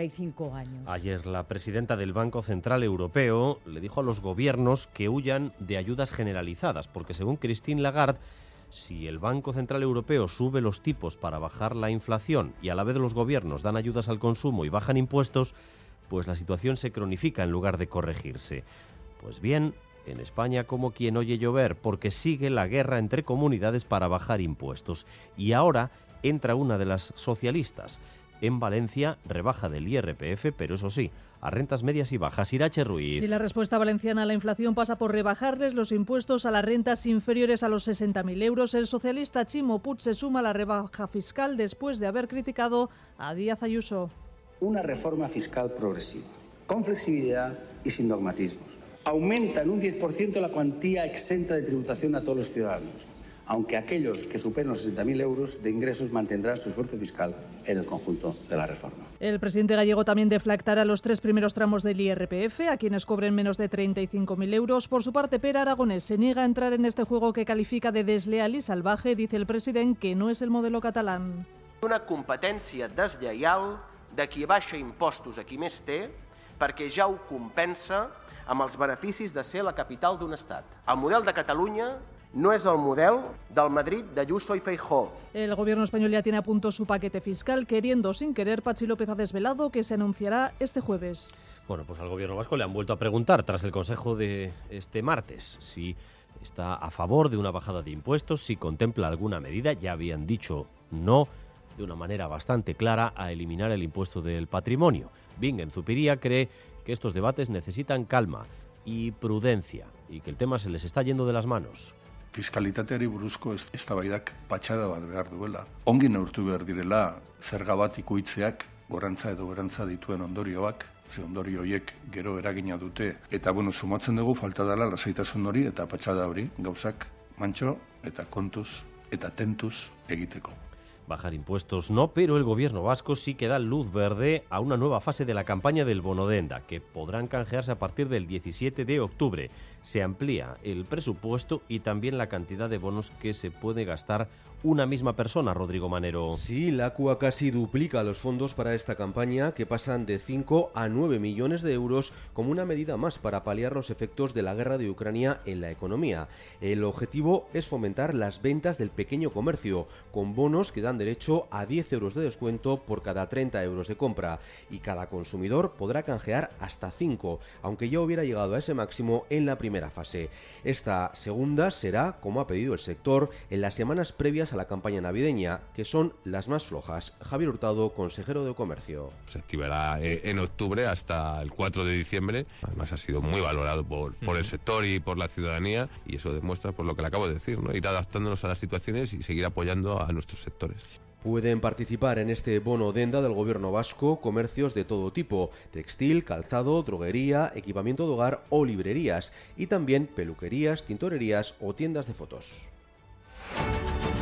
Speaker 3: 65 años.
Speaker 1: Ayer la presidenta del Banco Central Europeo le dijo a los gobiernos que huyan de ayudas generalizadas, porque según Christine Lagarde, si el Banco Central Europeo sube los tipos para bajar la inflación y a la vez los gobiernos dan ayudas al consumo y bajan impuestos, pues la situación se cronifica en lugar de corregirse. Pues bien, en España como quien oye llover, porque sigue la guerra entre comunidades para bajar impuestos. Y ahora entra una de las socialistas. En Valencia, rebaja del IRPF, pero eso sí, a rentas medias y bajas. Irache Ruiz.
Speaker 5: Si la respuesta valenciana a la inflación pasa por rebajarles los impuestos a las rentas inferiores a los 60.000 euros, el socialista Chimo Puig se suma a la rebaja fiscal después de haber criticado a Díaz Ayuso.
Speaker 8: Una reforma fiscal progresiva, con flexibilidad y sin dogmatismos. Aumenta en un 10% la cuantía exenta de tributación a todos los ciudadanos, aunque aquellos que superen los 60.000 euros de ingresos mantendrán su esfuerzo fiscal en el conjunto de la reforma.
Speaker 5: El presidente gallego también deflactará los 3 primeros tramos del IRPF a quienes cobren menos de 35.000 euros. Por su parte, Pere Aragonés se niega a entrar en este juego que califica de desleal y salvaje. Dice el presidente que no es el modelo catalán.
Speaker 9: Una competència deslleial de qui baixa impostos a qui més té perquè ja ho compensa amb els beneficis de ser la capital d'un estat. El model de Catalunya no es el modelo del Madrid de Ayuso y Feijóo.
Speaker 5: El gobierno español ya tiene a punto su paquete fiscal. Queriendo sin querer, Patxi López ha desvelado que se anunciará este jueves.
Speaker 1: Bueno, pues al gobierno vasco le han vuelto a preguntar tras el consejo de este martes si está a favor de una bajada de impuestos, si contempla alguna medida. Ya habían dicho no, de una manera bastante clara, a eliminar el impuesto del patrimonio. Bingen Zupiria cree que estos debates necesitan calma y prudencia y que el tema se les está yendo de las manos.
Speaker 11: Fiskalitateari buruzko eztabaidak patxada bat behar duela. Ongi neurtu behar direla zerga bat ikuitzeak gorantza edo berantza dituen ondorioak, ze ondorio horiek gero eragina dute. Eta sumatzen dugu falta dela lasaitasun hori eta patxada hori gauzak mantxo eta kontuz eta tentuz egiteko.
Speaker 1: Bajar impuestos no, pero el gobierno vasco sí que da luz verde a una nueva fase de la campaña del bono Denda, que podrán canjearse a partir del 17 de octubre. Se amplía el presupuesto y también la cantidad de bonos que se puede gastar una misma persona, Rodrigo Manero.
Speaker 14: Sí, la CUA casi duplica los fondos para esta campaña, que pasan de 5 a 9 millones de euros como una medida más para paliar los efectos de la guerra de Ucrania en la economía. El objetivo es fomentar las ventas del pequeño comercio, con bonos que dan derecho a 10 euros de descuento por cada 30 euros de compra, y cada consumidor podrá canjear hasta 5, aunque ya hubiera llegado a ese máximo en la primera fase. Esta segunda será, como ha pedido el sector, en las semanas previas a la campaña navideña, que son las más flojas. Javier Hurtado, consejero de Comercio.
Speaker 27: Se activará en octubre hasta el 4 de diciembre. Además ha sido muy valorado por el sector y por la ciudadanía, y eso demuestra por lo que le acabo de decir, ¿no? Ir adaptándonos a las situaciones y seguir apoyando a nuestros sectores.
Speaker 14: Pueden participar en este bono Denda del gobierno vasco comercios de todo tipo: textil, calzado, droguería, equipamiento de hogar o librerías, y también peluquerías, tintorerías o tiendas de fotos.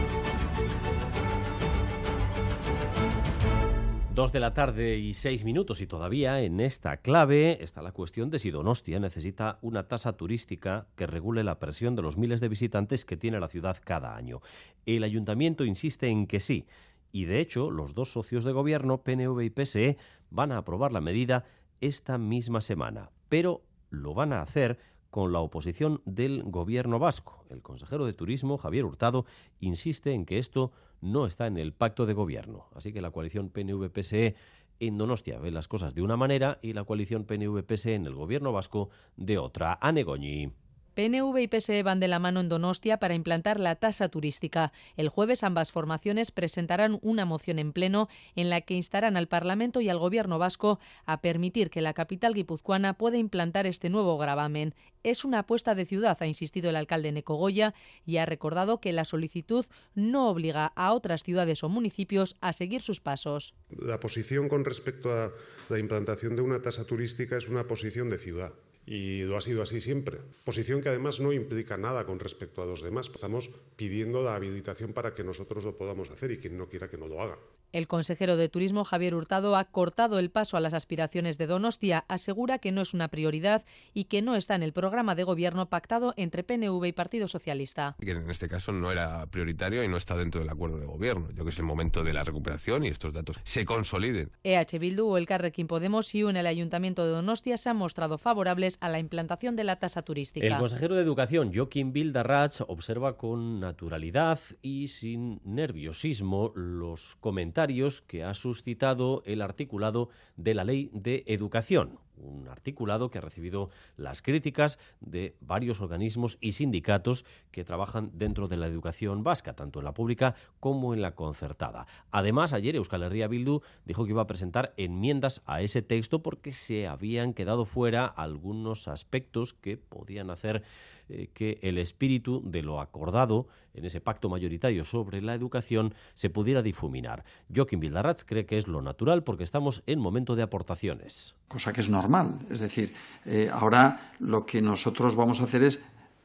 Speaker 1: 2:06 y todavía en esta clave está la cuestión de si Donostia necesita una tasa turística que regule la presión de los miles de visitantes que tiene la ciudad cada año. El ayuntamiento insiste en que sí, y de hecho los dos socios de gobierno, PNV y PSE, van a aprobar la medida esta misma semana, pero lo van a hacer con la oposición del gobierno vasco. El consejero de Turismo, Javier Hurtado, insiste en que esto no está en el pacto de gobierno. Así que la coalición PNV-PSE en Donostia ve las cosas de una manera y la coalición PNV-PSE en el gobierno vasco de otra. Ane Goñi.
Speaker 4: PNV y PSE van de la mano en Donostia para implantar la tasa turística. El jueves ambas formaciones presentarán una moción en pleno en la que instarán al Parlamento y al Gobierno vasco a permitir que la capital guipuzcoana pueda implantar este nuevo gravamen. Es una apuesta de ciudad, ha insistido el alcalde Neco Goya, y ha recordado que la solicitud no obliga a otras ciudades o municipios a seguir sus pasos.
Speaker 13: La posición con respecto a la implantación de una tasa turística es una posición de ciudad. Y lo ha sido así siempre. Posición que además no implica nada con respecto a los demás. Estamos pidiendo la habilitación para que nosotros lo podamos hacer y quien no quiera que no lo haga.
Speaker 4: El consejero de Turismo, Javier Hurtado, ha cortado el paso a las aspiraciones de Donostia, asegura que no es una prioridad y que no está en el programa de gobierno pactado entre PNV y Partido Socialista.
Speaker 27: Que en este caso no era prioritario y no está dentro del acuerdo de gobierno. Yo creo que es el momento de la recuperación y estos datos se consoliden.
Speaker 4: EH Bildu o Elkarrekin Podemos y en el Ayuntamiento de Donostia se han mostrado favorables a la implantación de la tasa turística.
Speaker 1: El consejero de Educación, Joaquín Bildarratz, observa con naturalidad y sin nerviosismo los comentarios que ha suscitado el articulado de la Ley de Educación. Un articulado que ha recibido las críticas de varios organismos y sindicatos que trabajan dentro de la educación vasca, tanto en la pública como en la concertada. Además, ayer Euskal Herria Bildu dijo que iba a presentar enmiendas a ese texto porque se habían quedado fuera algunos aspectos que podían hacer que el espíritu de lo acordado en ese pacto mayoritario sobre la educación se pudiera difuminar. Joaquín Bildarratz cree que es lo natural porque estamos en momento de aportaciones.
Speaker 15: Cosa que es normal. Es decir, ahora lo que nosotros vamos a hacer es,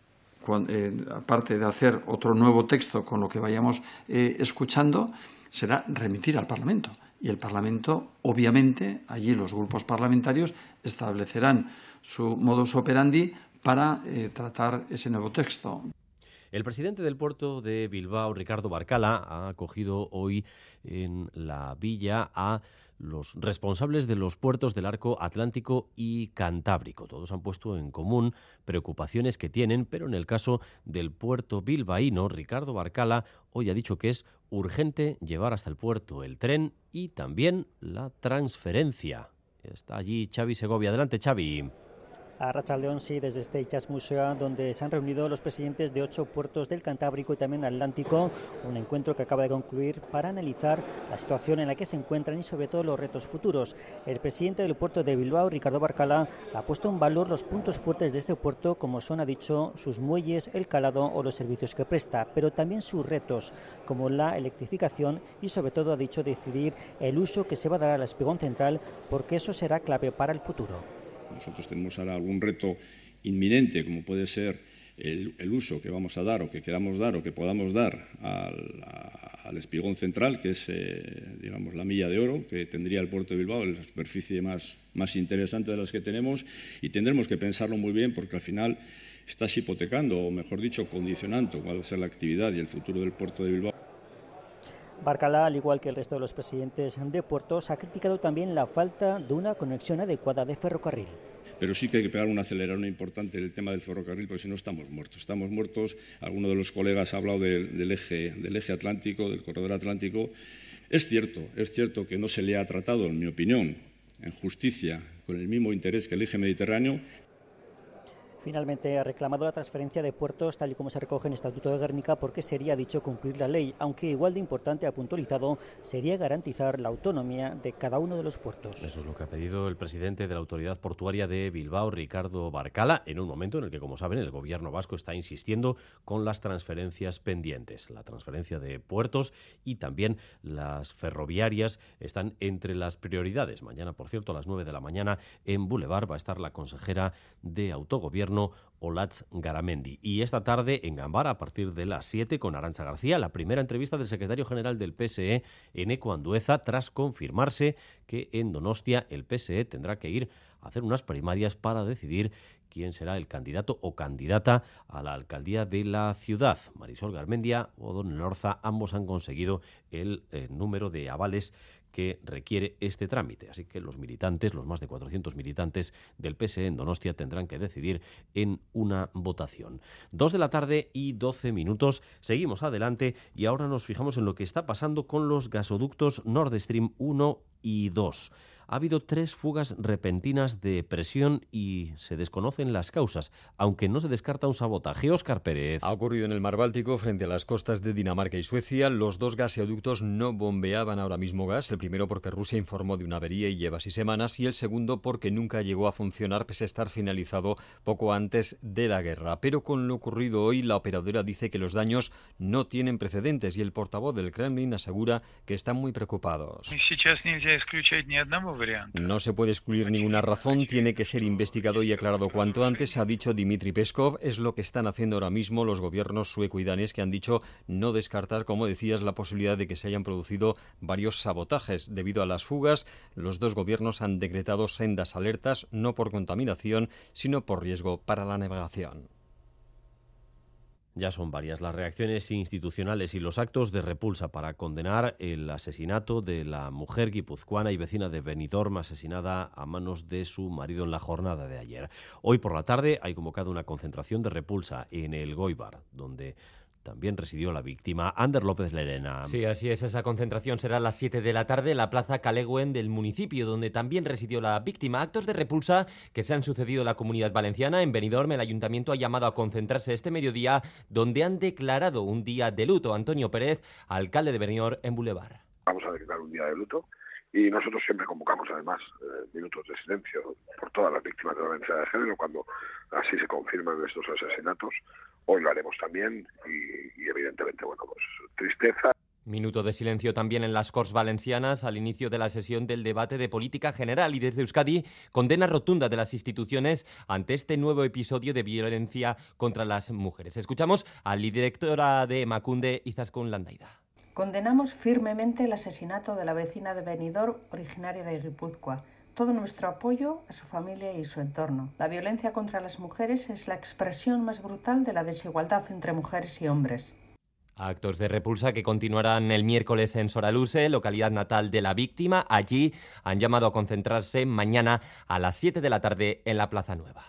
Speaker 15: aparte de hacer otro nuevo texto con lo que vayamos escuchando, será remitir al Parlamento. Y el Parlamento, obviamente, allí los grupos parlamentarios establecerán su modus operandi para tratar ese nuevo texto.
Speaker 1: El presidente del puerto de Bilbao, Ricardo Barcala, ha acogido hoy en la villa a los responsables de los puertos del arco Atlántico y Cantábrico. Todos han puesto en común preocupaciones que tienen, pero en el caso del puerto bilbaíno, Ricardo Barcala hoy ha dicho que es urgente llevar hasta el puerto el tren y también la transferencia. Está allí Xavi Segovia. Adelante, Xavi.
Speaker 16: A Arratsaldeon, sí, desde este Itsas Museo, donde se han reunido los presidentes de 8 puertos del Cantábrico y también Atlántico, un encuentro que acaba de concluir para analizar la situación en la que se encuentran y sobre todo los retos futuros. El presidente del puerto de Bilbao, Ricardo Barcala, ha puesto en valor los puntos fuertes de este puerto, como son, ha dicho, sus muelles, el calado o los servicios que presta, pero también sus retos, como la electrificación y sobre todo, ha dicho, decidir el uso que se va a dar al espigón central, porque eso será clave para el futuro.
Speaker 22: Nosotros tenemos ahora algún reto inminente, como puede ser el uso que vamos a dar o que queramos dar o que podamos dar al espigón central, que es digamos, la milla de oro que tendría el puerto de Bilbao, la superficie más interesante de las que tenemos, y tendremos que pensarlo muy bien porque al final estás hipotecando, o mejor dicho, condicionando cuál va a ser la actividad y el futuro del puerto de Bilbao.
Speaker 16: Barcala, al igual que el resto de los presidentes de puertos, ha criticado también la falta de una conexión adecuada de ferrocarril.
Speaker 22: Pero sí que hay que pegar un acelerón importante en el tema del ferrocarril, porque si no estamos muertos. Estamos muertos. Alguno de los colegas ha hablado del eje atlántico, del corredor atlántico. Es cierto que no se le ha tratado, en mi opinión, en justicia, con el mismo interés que el eje mediterráneo.
Speaker 16: Finalmente ha reclamado la transferencia de puertos tal y como se recoge en el Estatuto de Guernica porque sería dicho cumplir la ley, aunque igual de importante, ha puntualizado, sería garantizar la autonomía de cada uno de los puertos.
Speaker 1: Eso es lo que ha pedido el presidente de la Autoridad Portuaria de Bilbao, Ricardo Barcala, en un momento en el que, como saben, el gobierno vasco está insistiendo con las transferencias pendientes. La transferencia de puertos y también las ferroviarias están entre las prioridades. Mañana, por cierto, a las 9 de la mañana en Boulevard va a estar la consejera de Autogobierno gobierno Olatz Garamendi. Y esta tarde en Ganbara, a partir de las 7, con Arantxa García, la primera entrevista del secretario general del PSE, Eneko Andueza, tras confirmarse que en Donostia el PSE tendrá que ir a hacer unas primarias para decidir quién será el candidato o candidata a la alcaldía de la ciudad. Marisol Garmendia o Don Elorza, ambos han conseguido el número de avales que requiere este trámite. Así que los militantes, los más de 400 militantes del PSE en Donostia, tendrán que decidir en una votación. 2:12 p.m. Seguimos adelante y ahora nos fijamos en lo que está pasando con los gasoductos Nord Stream 1 y 2. Ha habido 3 fugas repentinas de presión y se desconocen las causas, aunque no se descarta un sabotaje. Óscar Pérez.
Speaker 6: Ha ocurrido en el Mar Báltico, frente a las costas de Dinamarca y Suecia. Los 2 gasoductos no bombeaban ahora mismo gas. El primero porque Rusia informó de una avería y lleva 6 semanas, y el segundo porque nunca llegó a funcionar pese a estar finalizado poco antes de la guerra. Pero con lo ocurrido hoy, la operadora dice que los daños no tienen precedentes y el portavoz del Kremlin asegura que están muy preocupados. No se puede excluir ninguna razón, tiene que ser investigado y aclarado cuanto antes, ha dicho Dmitry Peskov. Es lo que están haciendo ahora mismo los gobiernos sueco y danés, que han dicho no descartar, como decías, la posibilidad de que se hayan producido varios sabotajes. Debido a las fugas, los 2 gobiernos han decretado sendas alertas, no por contaminación, sino por riesgo para la navegación.
Speaker 1: Ya son varias las reacciones institucionales y los actos de repulsa para condenar el asesinato de la mujer guipuzcoana y vecina de Benidorm, asesinada a manos de su marido en la jornada de ayer. Hoy por la tarde hay convocado una concentración de repulsa en el Goibar, donde también residió la víctima. Ander López Lerena.
Speaker 12: Sí, así es. Esa concentración será a las 7 de la tarde en la Plaza Calegüen del municipio, donde también residió la víctima. Actos de repulsa que se han sucedido en la Comunidad Valenciana. En Benidorm, el ayuntamiento ha llamado a concentrarse este mediodía, donde han declarado un día de luto. Antonio Pérez, alcalde de Benidorm, en Boulevard.
Speaker 17: Vamos a declarar un día de luto. Y nosotros siempre convocamos, además, minutos de silencio por todas las víctimas de la violencia de género cuando así se confirman estos asesinatos. Hoy lo haremos también y evidentemente, bueno, pues tristeza.
Speaker 12: Minuto de silencio también en las Corts Valencianas al inicio de la sesión del debate de política general, y desde Euskadi condena rotunda de las instituciones ante este nuevo episodio de violencia contra las mujeres. Escuchamos a la directora de Emakunde, Izaskun Landaida.
Speaker 23: Condenamos firmemente el asesinato de la vecina de Benidorm, originaria de Guipúzcoa. Todo nuestro apoyo a su familia y su entorno. La violencia contra las mujeres es la expresión más brutal de la desigualdad entre mujeres y hombres.
Speaker 12: Actos de repulsa que continuarán el miércoles en Soraluse, localidad natal de la víctima. Allí han llamado a concentrarse mañana a las 7 de la tarde en la Plaza Nueva.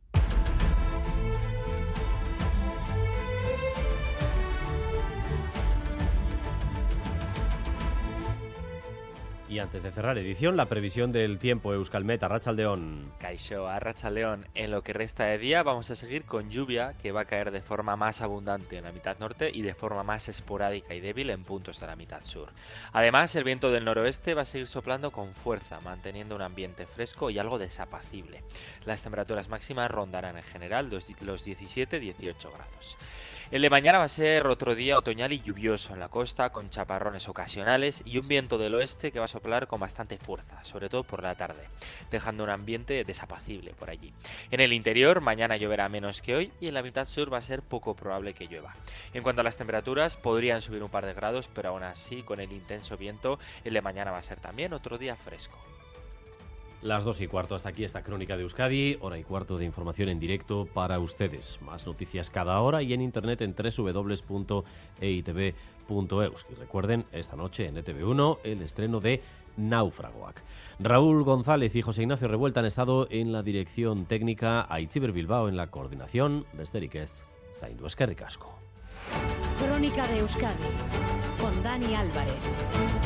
Speaker 1: Y antes de cerrar edición, la previsión del tiempo. Euskalmet, Arratsaldeon.
Speaker 24: Kaixo, Arratsaldeon. En lo que resta de día vamos a seguir con lluvia que va a caer de forma más abundante en la mitad norte y de forma más esporádica y débil en puntos de la mitad sur. Además, el viento del noroeste va a seguir soplando con fuerza, manteniendo un ambiente fresco y algo desapacible. Las temperaturas máximas rondarán en general los 17-18 grados. El de mañana va a ser otro día otoñal y lluvioso en la costa, con chaparrones ocasionales y un viento del oeste que va a soplar con bastante fuerza, sobre todo por la tarde, dejando un ambiente desapacible por allí. En el interior, mañana lloverá menos que hoy y en la mitad sur va a ser poco probable que llueva. En cuanto a las temperaturas, podrían subir un par de grados, pero aún así, con el intenso viento, el de mañana va a ser también otro día fresco.
Speaker 1: Las 2:15, hasta aquí esta crónica de Euskadi, 1:15 de información en directo para ustedes. Más noticias cada hora y en internet en www.eitv.eus. Y recuerden, esta noche en ETV1 el estreno de Náufragoak. Raúl González y José Ignacio Revuelta han estado en la dirección técnica, Aitziber Bilbao en la coordinación, besterik ez, zaindu eskerrik asko.
Speaker 19: Crónica de Euskadi con Dani Álvarez.